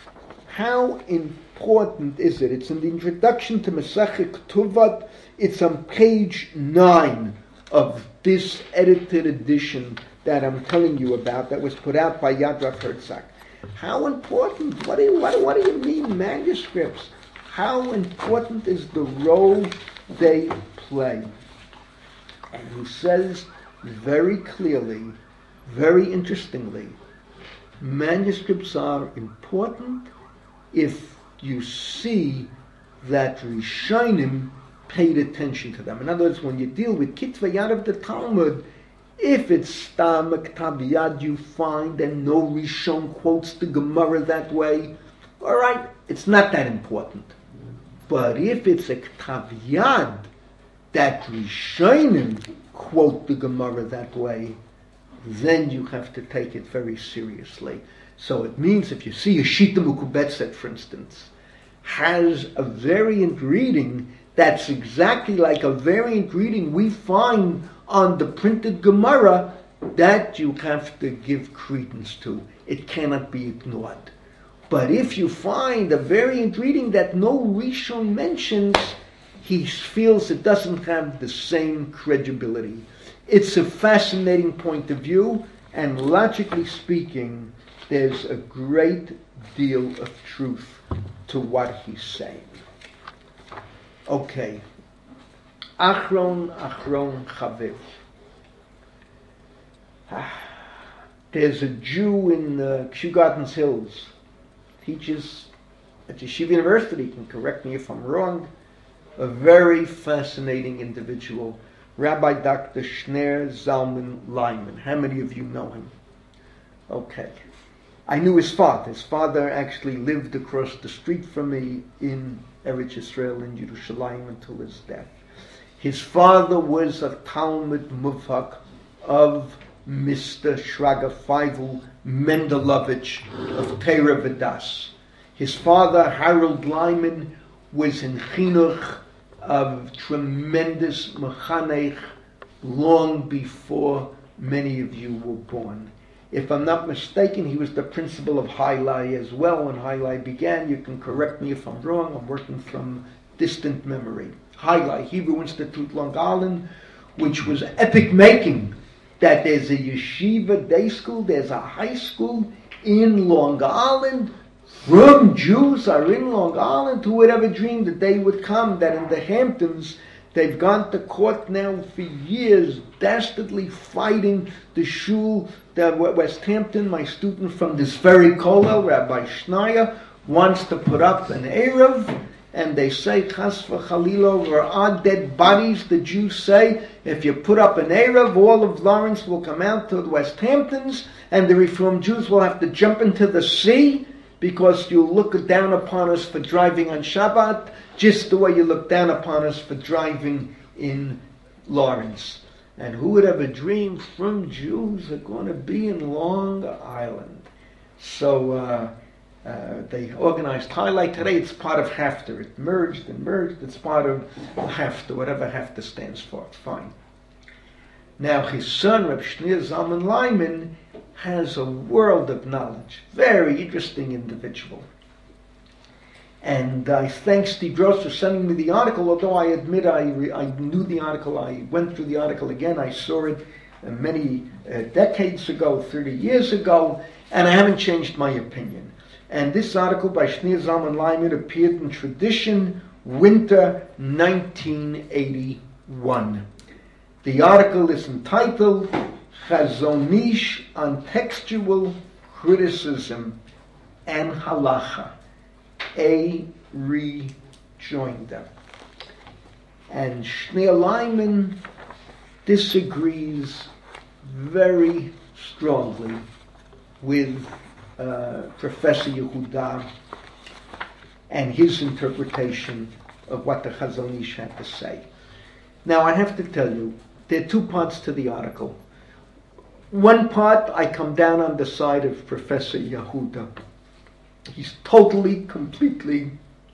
How important is it? It's in the introduction to Masechet Ketuvot. It's on page nine of this edited edition that I'm telling you about, that was put out by Yad Rav Herzog. How important? What do you, what, what do you mean manuscripts? How important is the role they play? And he says very clearly, very interestingly, manuscripts are important if you see that Rishonim paid attention to them. In other words, when you deal with Kitvei Yad of the Talmud, if it's Stam Ktav Yad you find and no Rishon quotes the Gemara that way, all right, it's not that important. But if it's a Ktav Yad that Rishonim quote the Gemara that way, then you have to take it very seriously. So it means if you see a Shita Mukubetzet, for instance, has a variant reading that's exactly like a variant reading we find on the printed Gemara, that you have to give credence to. It cannot be ignored. But if you find a variant reading that no Rishon mentions, he feels it doesn't have the same credibility. It's a fascinating point of view, and logically speaking, there's a great deal of truth to what he's saying. Okay. Achron, Achron Chaviv. There's a Jew in uh, Kew Gardens Hills, teaches at Yeshiva University, you can correct me if I'm wrong, a very fascinating individual, Rabbi Doctor Shner Zalman Lyman. How many of you know him? Okay. I knew his father. His father actually lived across the street from me in Eretz Yisrael in Yerushalayim until his death. His father was a Talmud Muvhak of Mister Shraga Feivel Mendelovich of Torah V'das. His father, Harold Lyman, was in Chinuch of tremendous mechanech long before many of you were born. If I'm not mistaken, he was the principal of Hailai as well when Hailai began. You can correct me if I'm wrong. I'm working from distant memory. Hailai, Hebrew Institute Long Island, which was epic making. That there's a yeshiva day school, there's a high school in Long Island. From Jews are in Long Island. Who would ever dream the day would come that in the Hamptons they've gone to court now for years, dastardly fighting the shul, the West Hampton. My student from this very kollel, Rabbi Schneier, wants to put up an Erev, and they say, Chas v'chalilo, we're our dead bodies. The Jews say, if you put up an Erev, all of Lawrence will come out to the West Hamptons, and the Reformed Jews will have to jump into the sea, because you look down upon us for driving on Shabbat, just the way you look down upon us for driving in Lawrence. And who would ever dream from Jews are going to be in Long Island? So uh, uh, they organized Highlight. Today it's part of HAFTA. It merged and merged. It's part of HAFTA, whatever HAFTA stands for. Fine. Now his son, Reb Shneur Zalman Lyman, has a world of knowledge. Very interesting individual. And I thank Steve Gross for sending me the article, although I admit I, re- I knew the article. I went through the article again. I saw it uh, many uh, decades ago, thirty years ago, and I haven't changed my opinion. And this article by Shneur Zalman Lyman appeared in Tradition, winter nineteen eighty-one. The article is entitled Chazon Ish on Textual Criticism and Halacha, a rejoinder. And Shneur Lyman disagrees very strongly with uh, Professor Yehuda and his interpretation of what the Chazon Ish had to say. Now I have to tell you, there are two parts to the article. One part, I come down on the side of Professor Yehuda. He's totally, completely,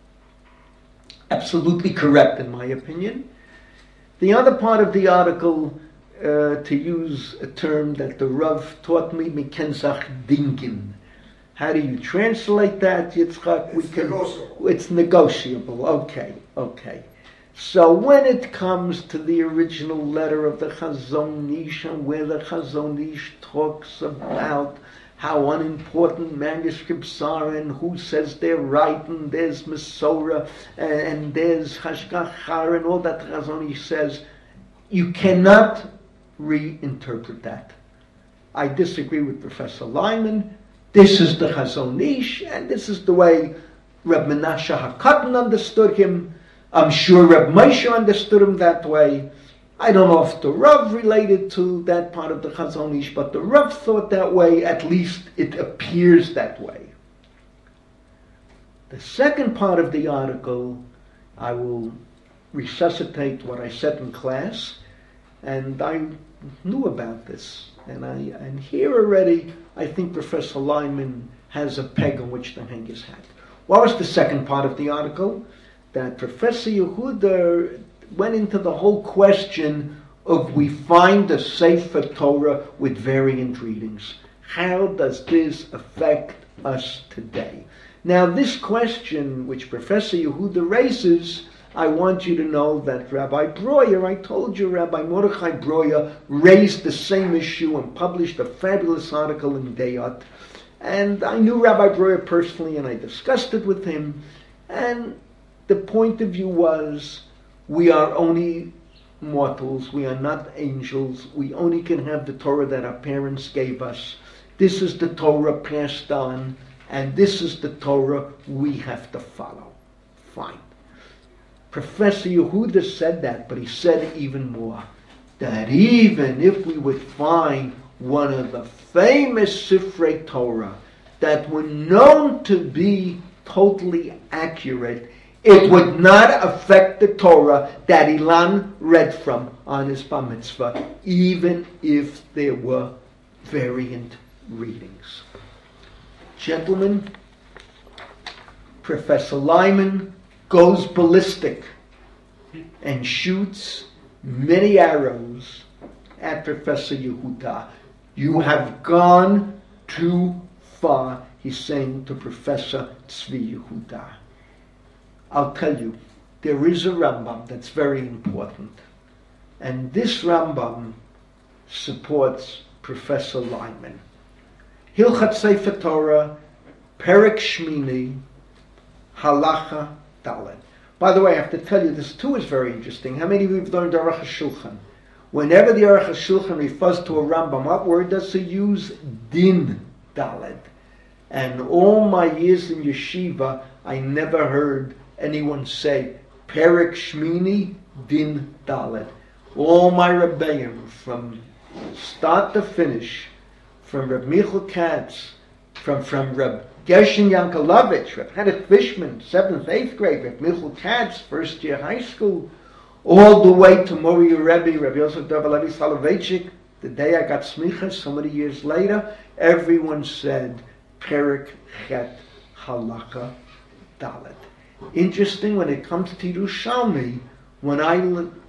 absolutely correct in my opinion. The other part of the article, uh, to use a term that the Rav taught me, Mikenzach Dinkin. How do you translate that, Yitzchak? It's can, negotiable. It's negotiable. Okay, okay. So when it comes to the original letter of the Chazon Ish, and where the Chazon Ish talks about how unimportant manuscripts are and who says they're right, and there's Masorah, and, and there's Hashgachar, and all that Chazon Ish says, you cannot reinterpret that. I disagree with Professor Lyman. This is the Chazon Ish, and this is the way Reb Menashe HaKatan understood him. I'm sure Reb Moshe understood him that way. I don't know if the Rav related to that part of the Chazon Ish, but the Rav thought that way. At least it appears that way. The second part of the article, I will resuscitate what I said in class, and I knew about this. And I and here already, I think Professor Lyman has a peg on which to hang his hat. What was the second part of the article? That Professor Yehuda went into the whole question of we find the Sefer Torah with variant readings. How does this affect us today? Now this question which Professor Yehuda raises, I want you to know that Rabbi Breuer, I told you Rabbi Mordechai Breuer raised the same issue and published a fabulous article in Deyot. And I knew Rabbi Breuer personally and I discussed it with him. And the point of view was, we are only mortals, we are not angels, we only can have the Torah that our parents gave us. This is the Torah passed on, and this is the Torah we have to follow. Fine. Professor Yehuda said that, but he said even more, that even if we would find one of the famous Sifrei Torah that were known to be totally accurate, it would not affect the Torah that Ilan read from on his Bar Mitzvah, even if there were variant readings. Gentlemen, Professor Lyman goes ballistic and shoots many arrows at Professor Yehuda. You have gone too far, he's saying to Professor Tzvi Yehuda. I'll tell you, there is a Rambam that's very important. And this Rambam supports Professor Lyman. Hilchat Sefer Torah, Perek Shmini, Halacha Dalet. By the way, I have to tell you, this too is very interesting. How many of you have learned Aruch HaShulchan? Whenever the Aruch HaShulchan refers to a Rambam, what word does he use? Din Dalet. And all my years in yeshiva, I never heard anyone say Perek Shmini Din Dalet. All my Rebbeim, from start to finish, from Reb Michal Katz, from from Reb Gershon Yankelovich, Reb Hedek Fishman, seventh, eighth grade, Reb Michal Katz, first year high school, all the way to Mori Rebbe, Reb Yosef Dov Levi Soloveitchik. The day I got smicha, so many years later, everyone said Perek Chet Halacha Dalet. Interesting, when it comes to Yerushalmi, when I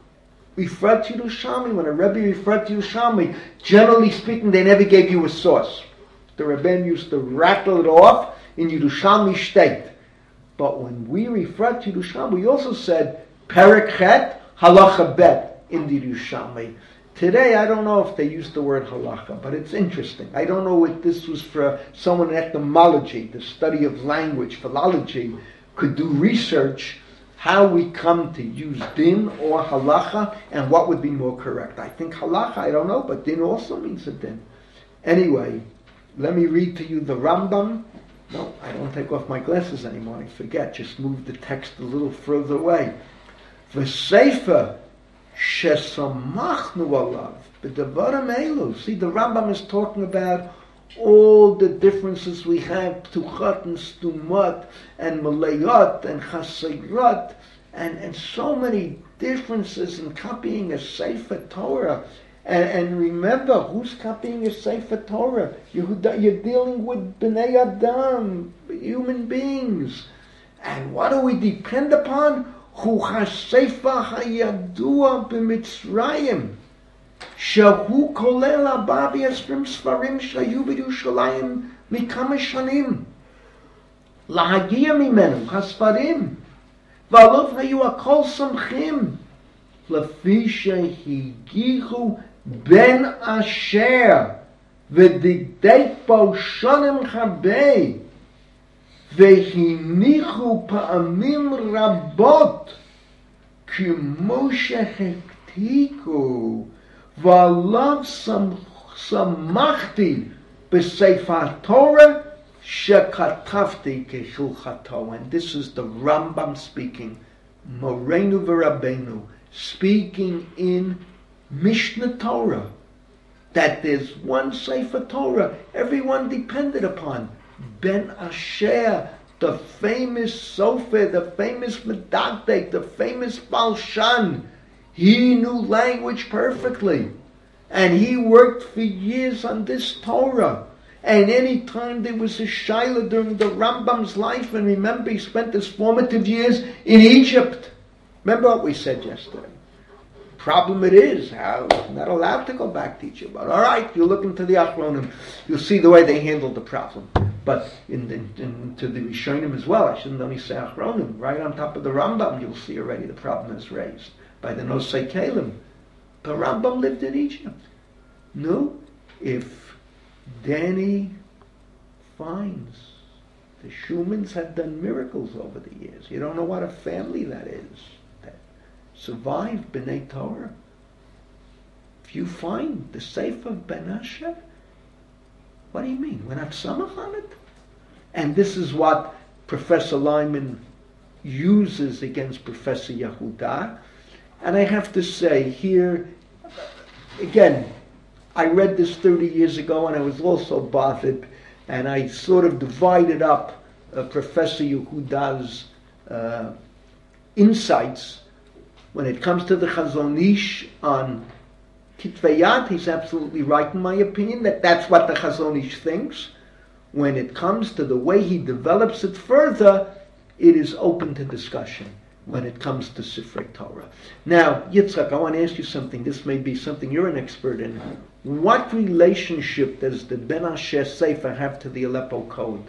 refer to Yerushalmi, when a Rebbe referred to Yerushalmi, generally speaking, they never gave you a source. The Rebbe used to rattle it off in Yerushalmi state. But when we refer to Yerushalmi, we also said Perek Chet Halacha Bet in the Yerushalmi. Today, I don't know if they use the word halacha, but it's interesting. I don't know if this was for someone in etymology, the study of language, philology, could do research how we come to use din or halacha and what would be more correct. I think halacha, I don't know, but din also means a din. Anyway, let me read to you the Rambam. No, I don't take off my glasses anymore. I forget. Just move the text a little further away. V'sefer shesamachnu alav b'devarim elu. See, the Rambam is talking about all the differences we have, Ptuchat and Stumot, and Malayot, and Chasirot, and, and so many differences in copying a Sefer Torah. And, and remember, who's copying a Sefer Torah? You're, you're dealing with Bnei Adam, human beings. And what do we depend upon? Hu HaSefer HaYadua b'Mitzrayim. שהוא כולל ארבעה ועשרים ספרים שהיו בירושלים מכמה שנים. להגיע ממנו הספרים, ועליו היו הכל סומכים, לפי שהגיחו בין אשר ודקדק בו שנים הרבה, והניחו פעמים רבות, כמו שהקטיקו, ועליו שמחתי בספר התורה Shekatavti keshulchato, and this is the Rambam speaking, Moreinu v'Rabbeinu, speaking in Mishnah Torah, that there's one Sefer Torah everyone depended upon. Ben Asher, the famous Sofer, the famous Medakdek, the famous Balshan, he knew language perfectly. And he worked for years on this Torah. And any time there was a Shaila during the Rambam's life, and remember he spent his formative years in Egypt. Remember what we said yesterday. Problem it is, how not allowed to go back to Egypt. But all right, you look into the Achronim, you'll see the way they handled the problem. But in, in, in to the Rishonim as well, I shouldn't only say Achronim, right on top of the Rambam, you'll see already the problem is raised by the Nosei Kalim. The Rambam lived in Egypt. No, if Danny finds the Schumans have done miracles over the years, you don't know what a family that is. Survived B'nai Torah. If you find the Sefer of Ben Asher, what do you mean? We're not samach on it? And this is what Professor Lyman uses against Professor Yehuda. And I have to say here, again, I read this thirty years ago and I was also bothered, and I sort of divided up uh, Professor Yehuda's uh, insights. When it comes to the Chazon Ish on Kitvei Yad, he's absolutely right in my opinion, that that's what the Chazon Ish thinks. When it comes to the way he develops it further, it is open to discussion when it comes to Sifrei Torah. Now, Yitzchak, I want to ask you something. This may be something you're an expert in. What relationship does the Ben Asher Sefer have to the Aleppo Code?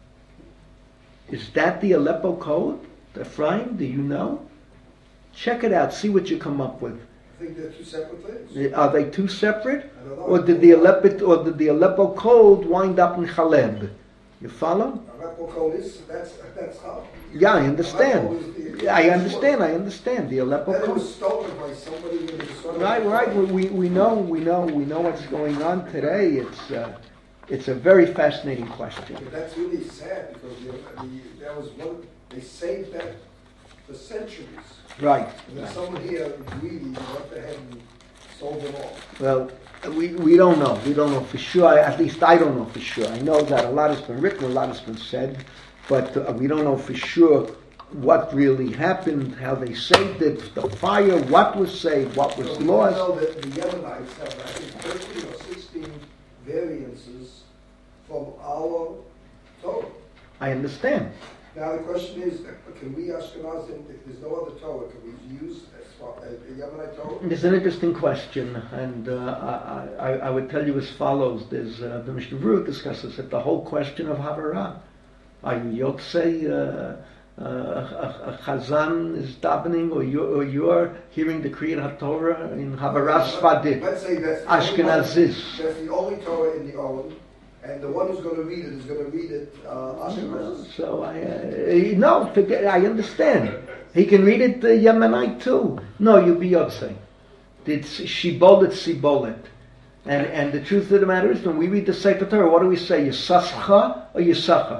Is that the Aleppo Code? Ephraim, do you know? Check it out. See what you come up with. I think they're two separate things. Are they two separate? I don't know. Or did the Aleppo, or did the Aleppo Code wind up in Chaleb? You follow? Aleppo Code is, that's, that's how. Yeah, I understand. Aleppo is the- Yeah, I understand. I understand the Aleppo Then it Code. was stolen by somebody in the sort of- Right, right. We, we we know we know we know what's going on today. It's uh, it's a very fascinating question. But that's really sad because the, the, that was one, they saved that for centuries. Right. And then someone here greedy went ahead and sold them all. Well, we we don't know. We don't know for sure. I, at least I don't know for sure. I know that a lot has been written, a lot has been said, but uh, we don't know for sure what really happened, how they saved it, the fire, what was saved, what was So we lost. know that the Yemenites have, I think, thirteen or sixteen variances from our Torah. I understand. Now the question is, uh, can we Ashkenazim, if there's no other Torah, can we use as far, a, a Yemenite Torah? It's an interesting question, and uh, I, I, I would tell you as follows. There's uh, the Mishnah Berurah discusses it, the whole question of Havarah. Are you Yotzei, uh, uh, a, a Chazan is davening, or you're, or you're hearing the Kriyat HaTorah in Havarah Sfadim? Let's say that's the, only one, Ashkenazis. that's the only Torah in the Owen, and the one who's going to read it is going to read it uh, Ashkenaz. So I, uh, no, forget, I understand. He can read it uh, Yemenite too. No, you be Yotzei. It's Shibolet, Sibolet. And, and the truth of the matter is, when we read the Sefer Torah, what do we say? Yisascha or Yisacha?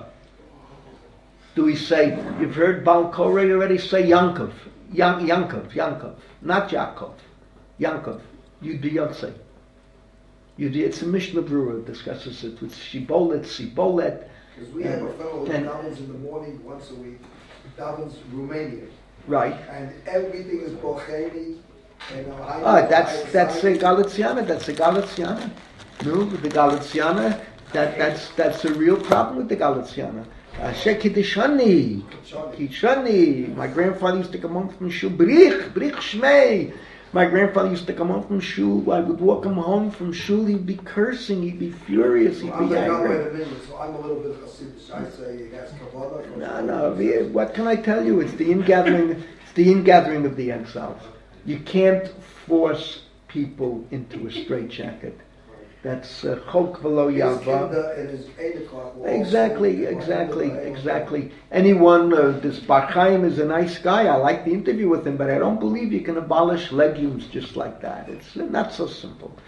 Do we say, you've heard Baal Koreh already say Yankov, Yan, Yankov, Yankov, not Yaakov, Yankov, You'd be Yotzei. You'd be, it's a Mishnah Berurah discusses it with Shibolet, Sibolet. Because we have a fellow who And- davens in the morning once a week, davens Romania, Right. and everything is Bocheni. And, uh, I Ah, know- that's I- that's I- a Galiciana. That's a Galiciana. No, the Galiciana. That that's that's a real problem with the Galiciana. Shekidishani, Kishani. My grandfather used to come home from shul. Brich, brich shmei. My grandfather used to come home from shul. I would walk him home from shul. He'd be cursing. He'd be furious. He'd I'm be the angry. Galway Division, so I'm a little bit Hasidic. I say that's Kabbalah. No, no. we- What can I tell you? It's the ingathering. It's the ingathering of the exiles. You can't force people into a straitjacket. That's uh, chok v'lo His yava. kinder and his eight o'clock walks. Exactly, exactly, exactly. Anyone, uh, this Bar Chaim is a nice guy. I like the interview with him, but I don't believe you can abolish legumes just like that. It's uh, not so simple.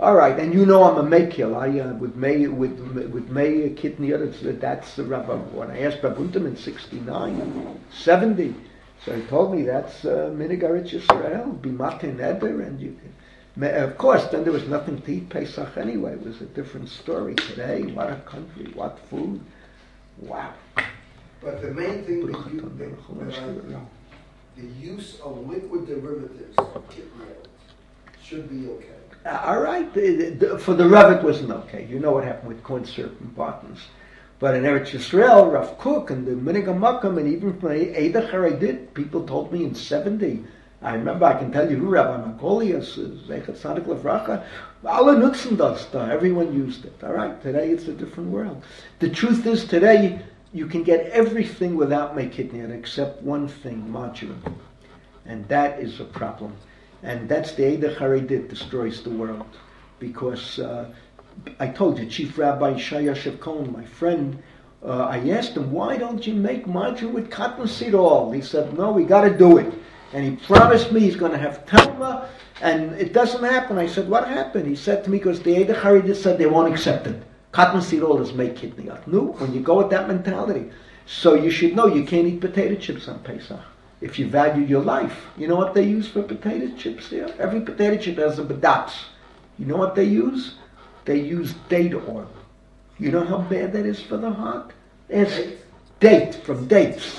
All right, and you know I'm a Mekil. I uh, with May with with May Kitnier. That's that's the Rabbi. When I asked Babuntam in sixty-nine, seventy, so he told me that's uh, Minig Eretz Yisrael, Bimate Neder, and you can. Of course, then there was nothing to eat Pesach anyway. It was a different story. Today, what a country, what food. Wow. But the main thing that you, that, that I, the use of liquid derivatives, kidney, should be okay. Uh, all right, the, the, for the Rav it wasn't okay. You know what happened with corn syrup and buttons. But in Eretz Yisrael, Rav Kook and the Minig HaMakom, and even from Eidach Haradit, people told me in seventy, I remember, I can tell you, Rabbi Makolius, Zeichat Tzadik Levracha, alle nutzen das da, everyone used it. All right, today it's a different world. The truth is, today you can get everything without Mekitnian except one thing, margarine. And that is a problem. And that's the Eidach Haradit destroys the world. Because uh, I told you, Chief Rabbi Shai Yosef Cohen, my friend, uh, I asked him, why don't you make margarine with cottonseed oil? He said, no, we got to do it. And he promised me he's going to have Talma, and it doesn't happen. I said, what happened? He said to me, because the Eidach Haradit said they won't accept it. Cottonseed oil is make kidney up. No, when you go with that mentality. So you should know you can't eat potato chips on Pesach. If you value your life. You know what they use for potato chips here? Every potato chip has a badats. You know what they use? They use date oil. You know how bad that is for the heart? It's date, from dates.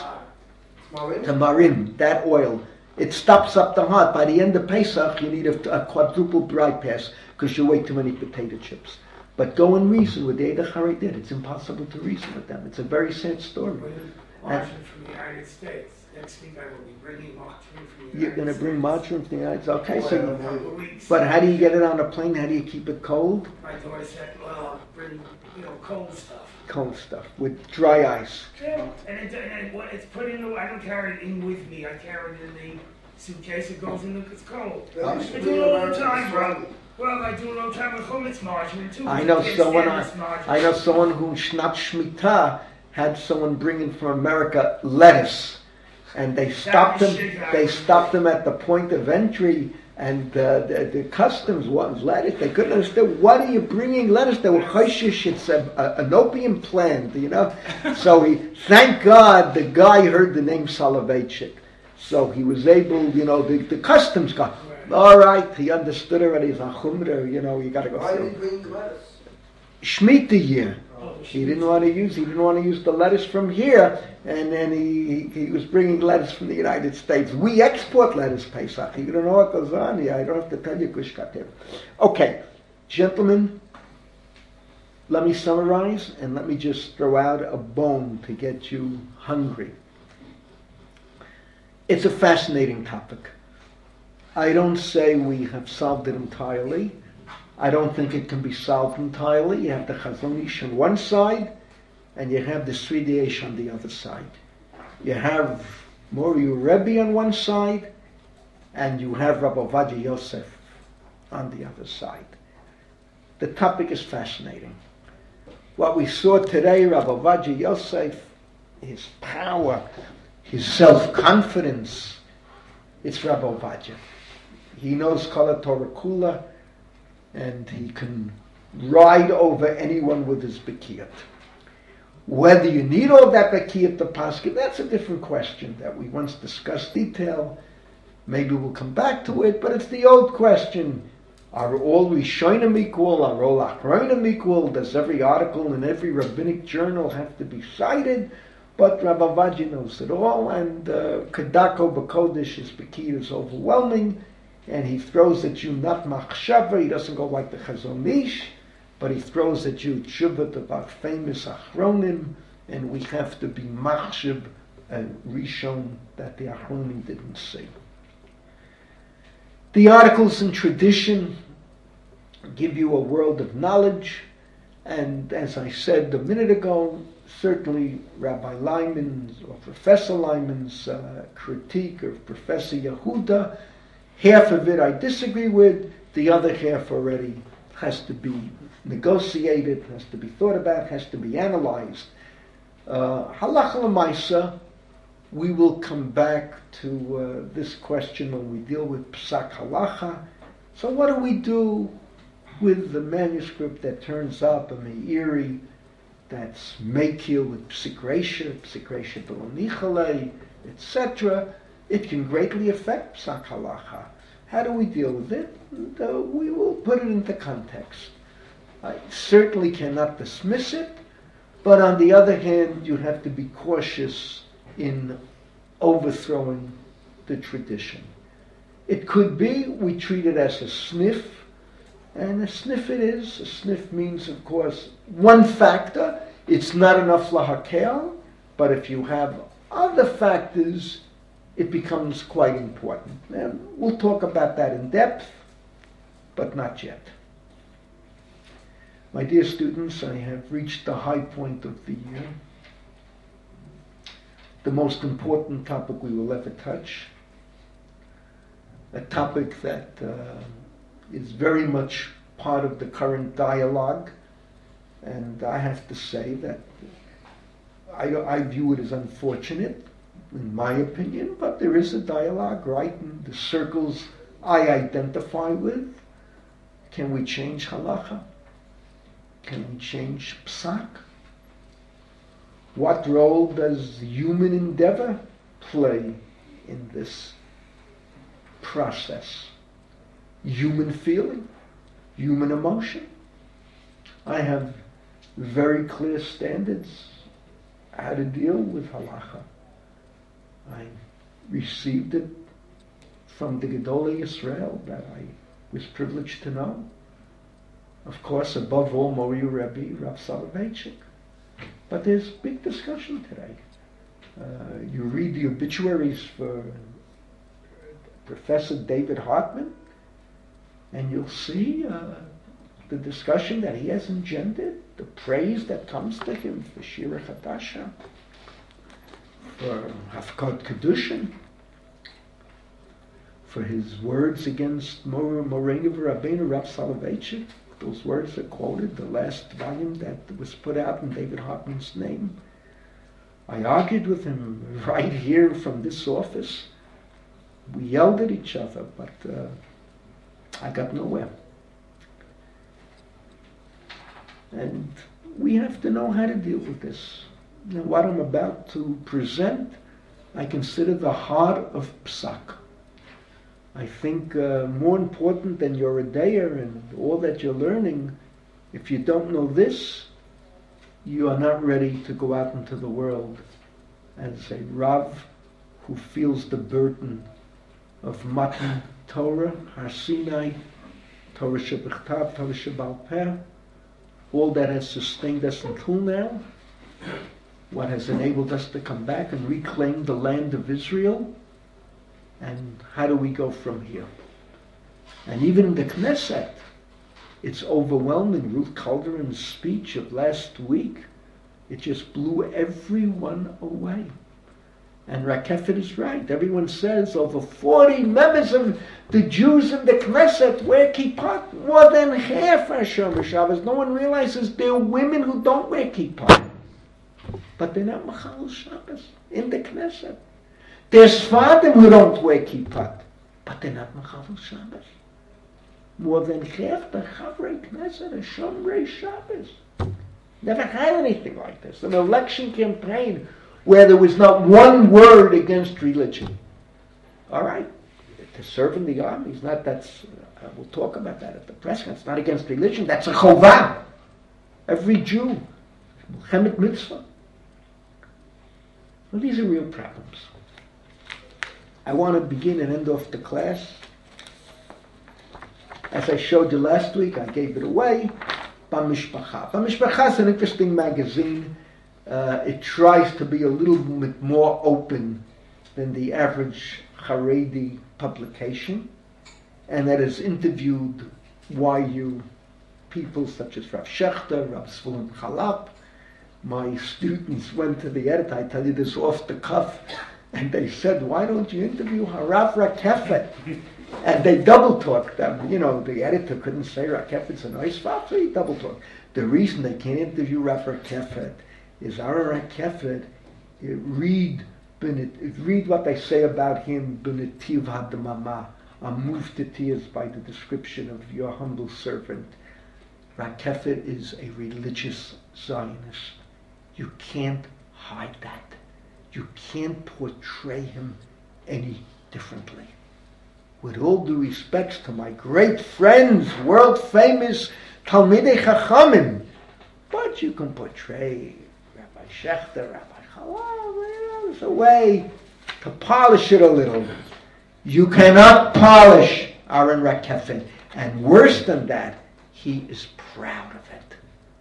Tamarim, that oil. It stops up the heart. By the end of Pesach, you need a, a quadruple bypass because you ate too many potato chips. But go and reason with the Eidach Haradit. It's impossible to reason with them. It's a very sad story. Margarine from the United States. Next week I will be bringing margarine from the United You're going to bring margarine from the United States? Okay, so. States. You, but how do you get it on a plane? How do you keep it cold? My daughter said, well, bring, you know, cold stuff. Cold stuff with dry ice. Yeah, and, it, and it, it's put in the, I don't carry it in with me. I carry it in the suitcase. It goes in the, it's cold. I do it all the time, bro. Well, I do it all the time with hummus margarine too. I know someone. I, I know someone who Shnat Shemitah had someone bring in from America lettuce, and they stopped them. They stopped them at the point of entry, and uh, the, the customs wanted lettuce. They couldn't understand, what are you bringing lettuce? They were chayshish. It's a, a, an opium plant, you know. So he, thank God, the guy heard the name Soloveitchik, so he was able, you know, the, the customs guy. All right, he understood already. He's a chumrah, you know. You got to go. Why did he bring lettuce? Shemitah year. He didn't want to use. He didn't want to use the lettuce from here, and then he, he he was bringing lettuce from the United States. We export lettuce, Pesach. You don't know what goes on here. I don't have to tell you, Gush Kativ. Okay, gentlemen. Let me summarize, and let me just throw out a bone to get you hungry. It's a fascinating topic. I don't say we have solved it entirely. I don't think it can be solved entirely. You have the Chazon Ish on one side, and you have the Sridei Eish on the other side. You have Mori Rebbe on one side, and you have Rabbi Ovadia Yosef on the other side. The topic is fascinating. What we saw today, Rabbi Ovadia Yosef, his power, his self-confidence, it's Rabbi Ovadia. He knows Kol Torah Kula, and he can ride over anyone with his bekiyat. Whether you need all that bekiyat to paskin, that's a different question that we once discussed detail. Maybe we'll come back to it, but it's the old question. Are all Rishonim equal? Are all Achronim equal? Does every article in every rabbinic journal have to be cited? But Rabbi Ovadia knows it all, and uh, Kedako B'Kodesh, his bekiyat is overwhelming. And he throws at you not machshava, he doesn't go like the Chazon Ish, but he throws at you tshuvat about famous achronim, and we have to be machshav and rishon that the achronim didn't say. The articles in tradition give you a world of knowledge, and as I said a minute ago, certainly Rabbi Lyman's or Professor Lyman's uh, critique of Professor Yehuda, half of it I disagree with, the other half already has to be negotiated, has to be thought about, has to be analyzed. Uh, Halacha l'maisa, we will come back to uh, this question when we deal with Psak Halacha. So what do we do? with the manuscript that turns up, a Meiri, that's Mekil with Psikresha, Psikresha B'Lonichale, et cetera, it can greatly affect Psak Halacha. How do we deal with it? And, uh, we will put it into context. I certainly cannot dismiss it, but on the other hand, you have to be cautious in overthrowing the tradition. It could be we treat it as a sniff, and a sniff it is. A sniff means, of course, one factor. It's not enough lahakel, but if you have other factors, it becomes quite important. And we'll talk about that in depth, but not yet. My dear students, I have reached the high point of the year. The most important topic we will ever touch. A topic that uh, is very much part of the current dialogue. And I have to say that I, I view it as unfortunate, in my opinion, but there is a dialogue right in the circles I identify with. Can we change halacha? Can we change psak? What role does human endeavor play in this process? Human feeling, human emotion. I have very clear standards how to deal with halacha. I received it from the Gedolei Yisrael that I was privileged to know. Of course, above all, Mori Rebbe, Rav Soloveitchik. But there's big discussion today. Uh, you read the obituaries for Professor David Hartman, and you'll see uh, the discussion that he has engendered, the praise that comes to him for Shira Chadasha, for Hafkot Kedushin, for his words against Moreinu Rabbeinu Rav Soloveitchik. Those words are quoted, the last volume that was put out in David Hartman's name. I argued with him right here from this office. We yelled at each other, but uh, I got nowhere. And we have to know how to deal with this. Now, what I'm about to present, I consider the heart of Psak. I think uh, more important than your Adaya and all that you're learning, if you don't know this, you are not ready to go out into the world as a Rav who feels the burden of Matan Torah, Har Sinai, Torah Shebichtav, Torah Shebal Peh, all that has sustained us until now, what has enabled us to come back and reclaim the land of Israel, and how do we go from here? And even in the Knesset, it's overwhelming. Ruth Calderon's speech of last week, it just blew everyone away. And Rakefet is right. Everyone says over forty members of the Jews in the Knesset wear kippah. More than half are Shomer Shabbos. No one realizes there are women who don't wear kippah. But they're not Machal Shabbos in the Knesset. There's Fadim who don't wear kippah, but they're not Machal Shabbos. More than half the Chavrei Knesset are Shomrei Shabbos. Never had anything like this. An election campaign where there was not one word against religion. All right, to serve in the army is not, that's, uh, we'll talk about that at the press. It's not against religion, that's a chovah. Every Jew, Mohammed Mitzvah. Well, these are real problems. I want to begin and end off the class. As I showed you last week, I gave it away. Bamishpacha. Bamishpacha is an interesting magazine. Uh, it tries to be a little bit more open than the average Haredi publication, and that has interviewed Y U people such as Rav Shechter, Rav Zvulun Chalap. My students went to the editor, I tell you this off the cuff, and they said, why don't you interview Harav Rakefet? And they double-talked them. You know, the editor couldn't say Rakefet's a nice Rav, so he double-talked. The reason they can't interview Rav Rakefet is Aaron Rakefet, read, read what they say about him, B'netiv Hadamama. I'm moved to tears by the description of your humble servant. Rakefet is a religious Zionist. You can't hide that. You can't portray him any differently. With all due respects to my great friends, world famous Talmidei Chachamim, but you can portray Rabbi Shechter, Rabbi Chalal. There's a way to polish it a little. You cannot polish Aaron Rakefet, and worse than that, he is proud of it.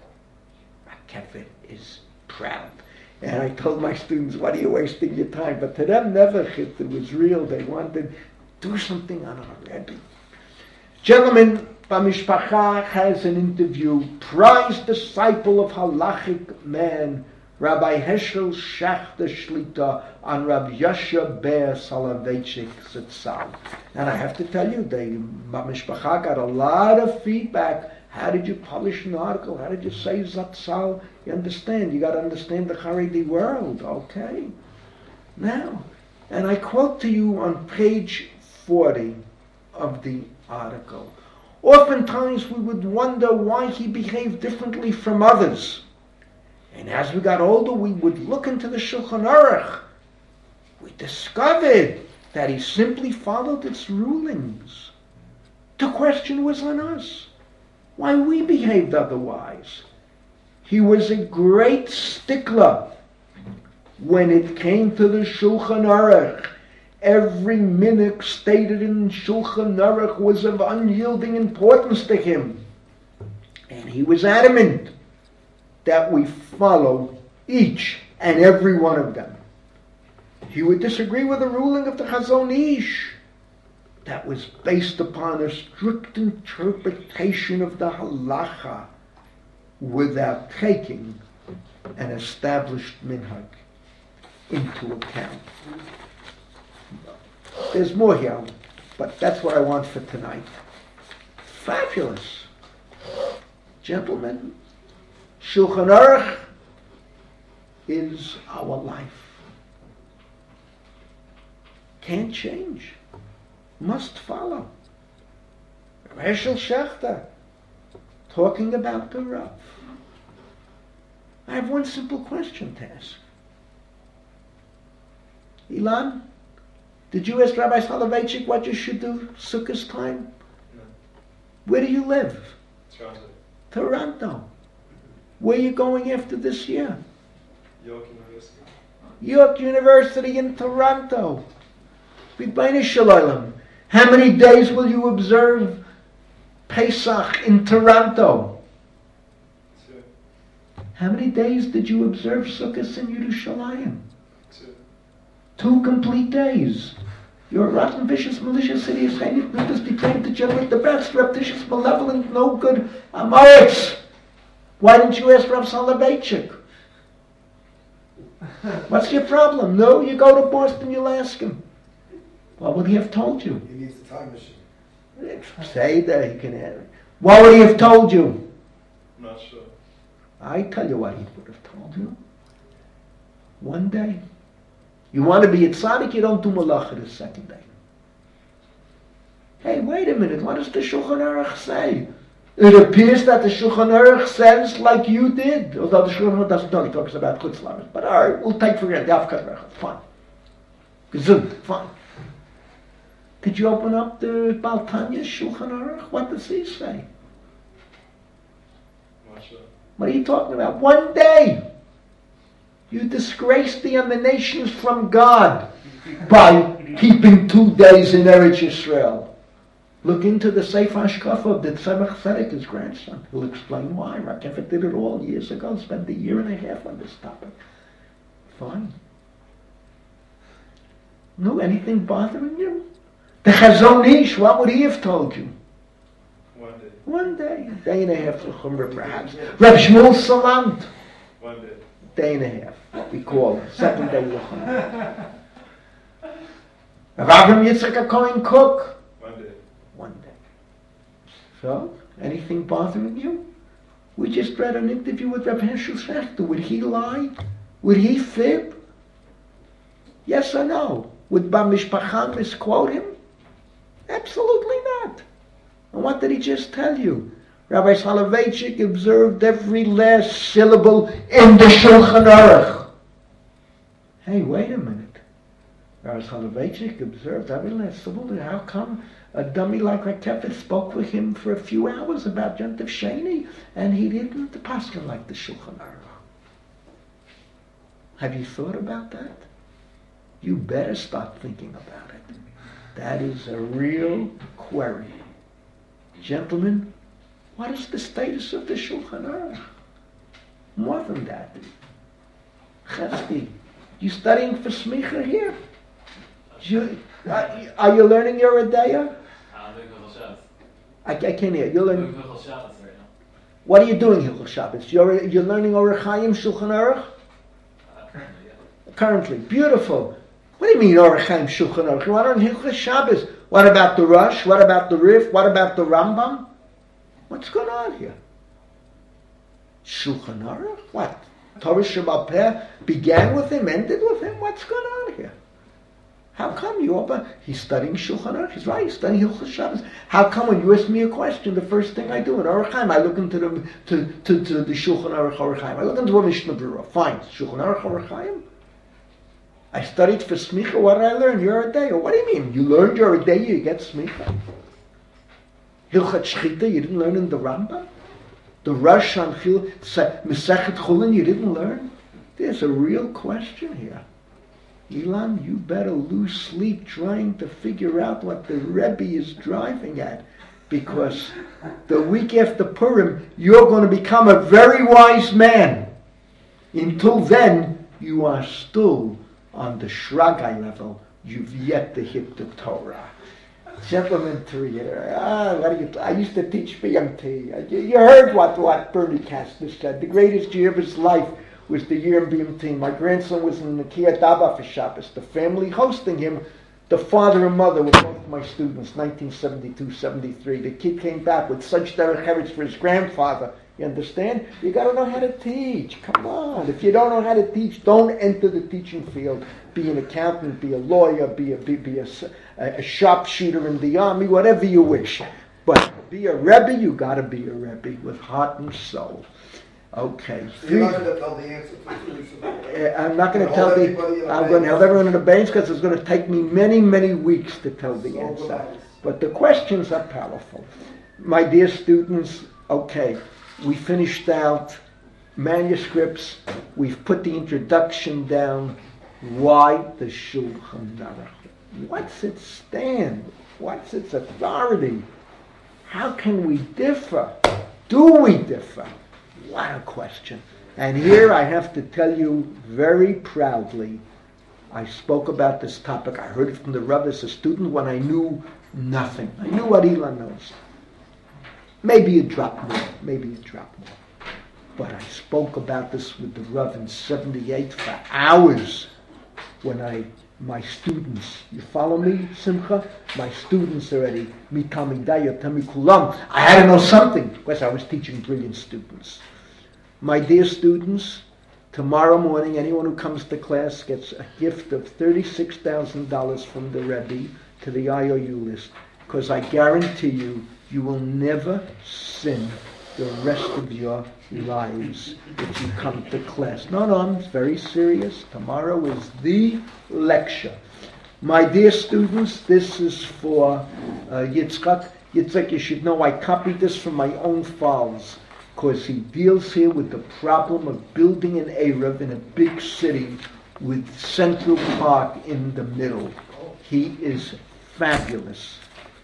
Rakefet is proud. And I told my students, what are you wasting your time? But to them, never hit. It was real. They wanted to do something on our Rebbe. Gentlemen, Bamishpacha has an interview. Prized disciple of halachic man, Rabbi Heschel Schachter Shlita, on Rabbi Yasha Ber Soloveitchik Zatzal. And I have to tell you, they, Bamishpacha got a lot of feedback. How did you publish an article? How did you say Zatzal? You understand, you got to understand the Haredi world, okay? Now, and I quote to you on page forty of the article. Oftentimes we would wonder why he behaved differently from others. And as we got older, we would look into the Shulchan Aruch. We discovered that he simply followed its rulings. The question was on us, why we behaved otherwise. He was a great stickler when it came to the Shulchan Aruch. Every minute stated in Shulchan Aruch was of unyielding importance to him. And he was adamant that we follow each and every one of them. He would disagree with the ruling of the Chazon Ish that was based upon a strict interpretation of the halacha without taking an established minhag into account. There's more here, but that's what I want for tonight. Fabulous. Gentlemen, Shulchan Aruch is our life. Can't change. Must follow. Heschel Schachter, talking about the Rav. I have one simple question to ask. Ilan, did you ask Rabbi Soloveitchik what you should do Sukkot time? No. Where do you live? Toronto. Toronto. Where are you going after this year? York University. York University in Toronto. B'nai Shalom. How many days will you observe Pesach in Toronto? Two. How many days did you observe Sukkot in Yerushalayim? Two. Two complete days. You're a rotten, vicious, malicious, hideous, heinous, ruthless, depraved, degenerate, the best, repetitious, malevolent, no good, Amoritz. Why didn't you ask Rav Soloveitchik? What's your problem? No, you go to Boston, you'll ask him. What would he have told you? He needs the time machine. Say that he can have it. What would he have told you? Not sure. I tell you what he would have told you. One day. You want to be a tzaddik, you don't do malacha the second day. Hey, wait a minute, what does the Shulchan Aruch say? It appears that the Shulchan Aruch says like you did. Although the Shulchan Aruch doesn't talk, he talks about chutz lamed. But all right, we'll take for granted. Fine. Gesund, fine. Did you open up the Baal Tanya's Shulchan Aruch? What does he say? Not sure. What are you talking about? One day. You disgraced the emanations from God by keeping two days in Eretz Yisrael. Look into the Sefer Hashkafa of the Tzemach Tzedek, his grandson. He'll explain why. Rakefet did it all years ago, spent a year and a half on this topic. Fine. No, anything bothering you? The Chazon Ish, what would he have told you? One day. One day, a day and a half for Chumrah perhaps. Reb Shmuel Salant, One day. day and a half, what we call it, second day L'chumrah. Rav Avram Yitzchak HaKohen Cook, One day. one day. So, anything bothering you? We just read an interview with Reb Heschel Schachter. Would he lie? Would he fib? Yes or no? Would Bamishpacha misquote him? Absolutely not. And what did he just tell you? Rabbi Soloveitchik observed every last syllable in the Shulchan Aruch. Hey, wait a minute. Rabbi Soloveitchik observed every last syllable. How come a dummy like Rakefet spoke with him for a few hours about Yontif Sheni and he didn't paskin like the Shulchan Aruch? Have you thought about that? You better start thinking about it. That is a real query. Gentlemen, what is the status of the Shulchan Aruch? More than that. Chesky, you studying for smicha here? You, uh, are you learning your Adaya? I, I can't hear. You're learning. What are you doing Hilchos Shabbos? You're you're learning Orach Chaim Shulchan Aruch? Currently, beautiful. What do you mean Orach Chaim Shulchan Aruch? You want to learn Hilchos Shabbos? What about the Rush? What about the Rif? What about the Rambam? What's going on here? Shulchan Aruch? What? Torah Sheba'al Peh began with him, ended with him? What's going on here? How come you open? He's studying Shulchan Aruch. He's right. He's studying Hilchos Shabbos. How come when you ask me a question, the first thing I do in Orach Chaim, I look into the to, to, to the Shulchan Aruch Orach Chaim. I look into a Mishnah Berurah. Fine. Shulchan Aruch Orach Chaim. I studied for smicha. What did I learn? You're a day. What do you mean? You learned you're a day. You get smicha. Hilchat Shchita. You didn't learn in the Rambam. The Rosh on Mesechet Chulin. You didn't learn. There's a real question here. Ilan, you better lose sleep trying to figure out what the Rebbe is driving at, because the week after Purim, you're going to become a very wise man. Until then, you are still on the Shragai level. You've yet to hit the Torah. Gentlemen, ah, what do you, I used to teach B M T. You heard what, what Bernie Kastner said. The greatest year of his life was the year in B M T. My grandson was in the Kiryat Abba for Shabbos. The family hosting him, the father and mother were both my students, nineteen seventy-two seventy-three. The kid came back with such derech eretz for his grandfather. You understand? You got to know how to teach. Come on. If you don't know how to teach, don't enter the teaching field. Be an accountant, be a lawyer, be a, be, be a, a sharpshooter in the army, whatever you wish. But be a Rebbe, you got to be a Rebbe with heart and soul. Okay. You're not going to tell the answer to Uh, I'm not going to tell the. I'm going to tell everyone in the banks because it's going to take me many, many weeks to tell the answer. But the questions are powerful. My dear students, okay, we finished out manuscripts. We've put the introduction down. Why the Shulchan Aruch? What's its stand? What's its authority? How can we differ? Do we differ? What a question. And here I have to tell you very proudly, I spoke about this topic. I heard it from the Rebbe as a student when I knew nothing. I knew what Elon knows. Maybe a drop more. Maybe a drop more. But I spoke about this with the Rebbe in seventy-eight for hours when I, my students, you follow me, Simcha? My students already, mi talmidai yotami kulam. I had to know something because I was teaching brilliant students. My dear students, tomorrow morning, anyone who comes to class gets a gift of thirty-six thousand dollars from the Rebbe to the I O U list, because I guarantee you, you will never sin the rest of your lives if you come to class. No, no, it's very serious. Tomorrow is the lecture. My dear students, this is for uh, Yitzchak. Yitzchak, you should know I copied this from my own files, because he deals here with the problem of building an Erev in a big city with Central Park in the middle. He is fabulous.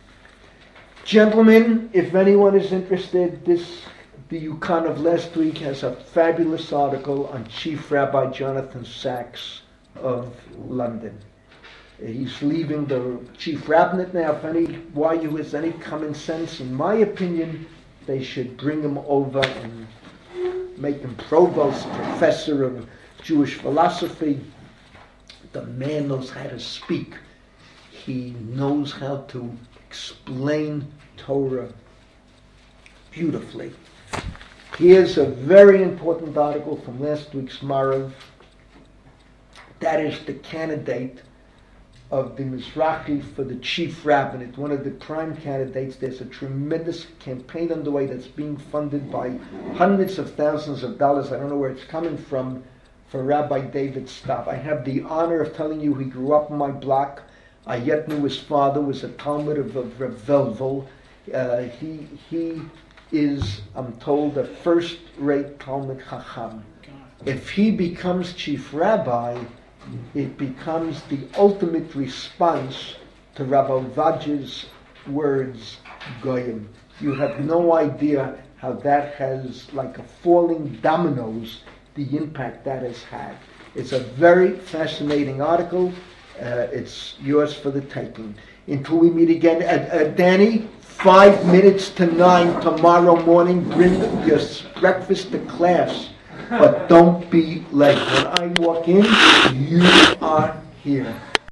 Gentlemen, if anyone is interested, this the Yukon of last week has a fabulous article on Chief Rabbi Jonathan Sachs of London. He's leaving the chief rabbinate now. If any Y U has any common sense, in my opinion, they should bring him over and make him provost, professor of Jewish philosophy. The man knows how to speak. He knows how to explain Torah beautifully. Here's a very important article from last week's Marav. That is the candidate of the Mizrahi for the chief rabbinate, one of the prime candidates. There's a tremendous campaign underway that's being funded by hundreds of thousands of dollars. I don't know where it's coming from, for Rabbi David Stav. I have the honor of telling you he grew up on my block. I yet knew his father was a Talmud of, of Rav Velvel. Uh, he he is, I'm told, a first-rate Talmud Chacham. If he becomes chief rabbi, it becomes the ultimate response to Rabbi Vaj's words, Goyim. You have no idea how that has, like a falling dominoes, the impact that has had. It's a very fascinating article. Uh, it's yours for the taking. Until we meet again, uh, uh, Danny, five minutes to nine tomorrow morning. Bring your breakfast to class, but don't be late. When I walk in, you are here.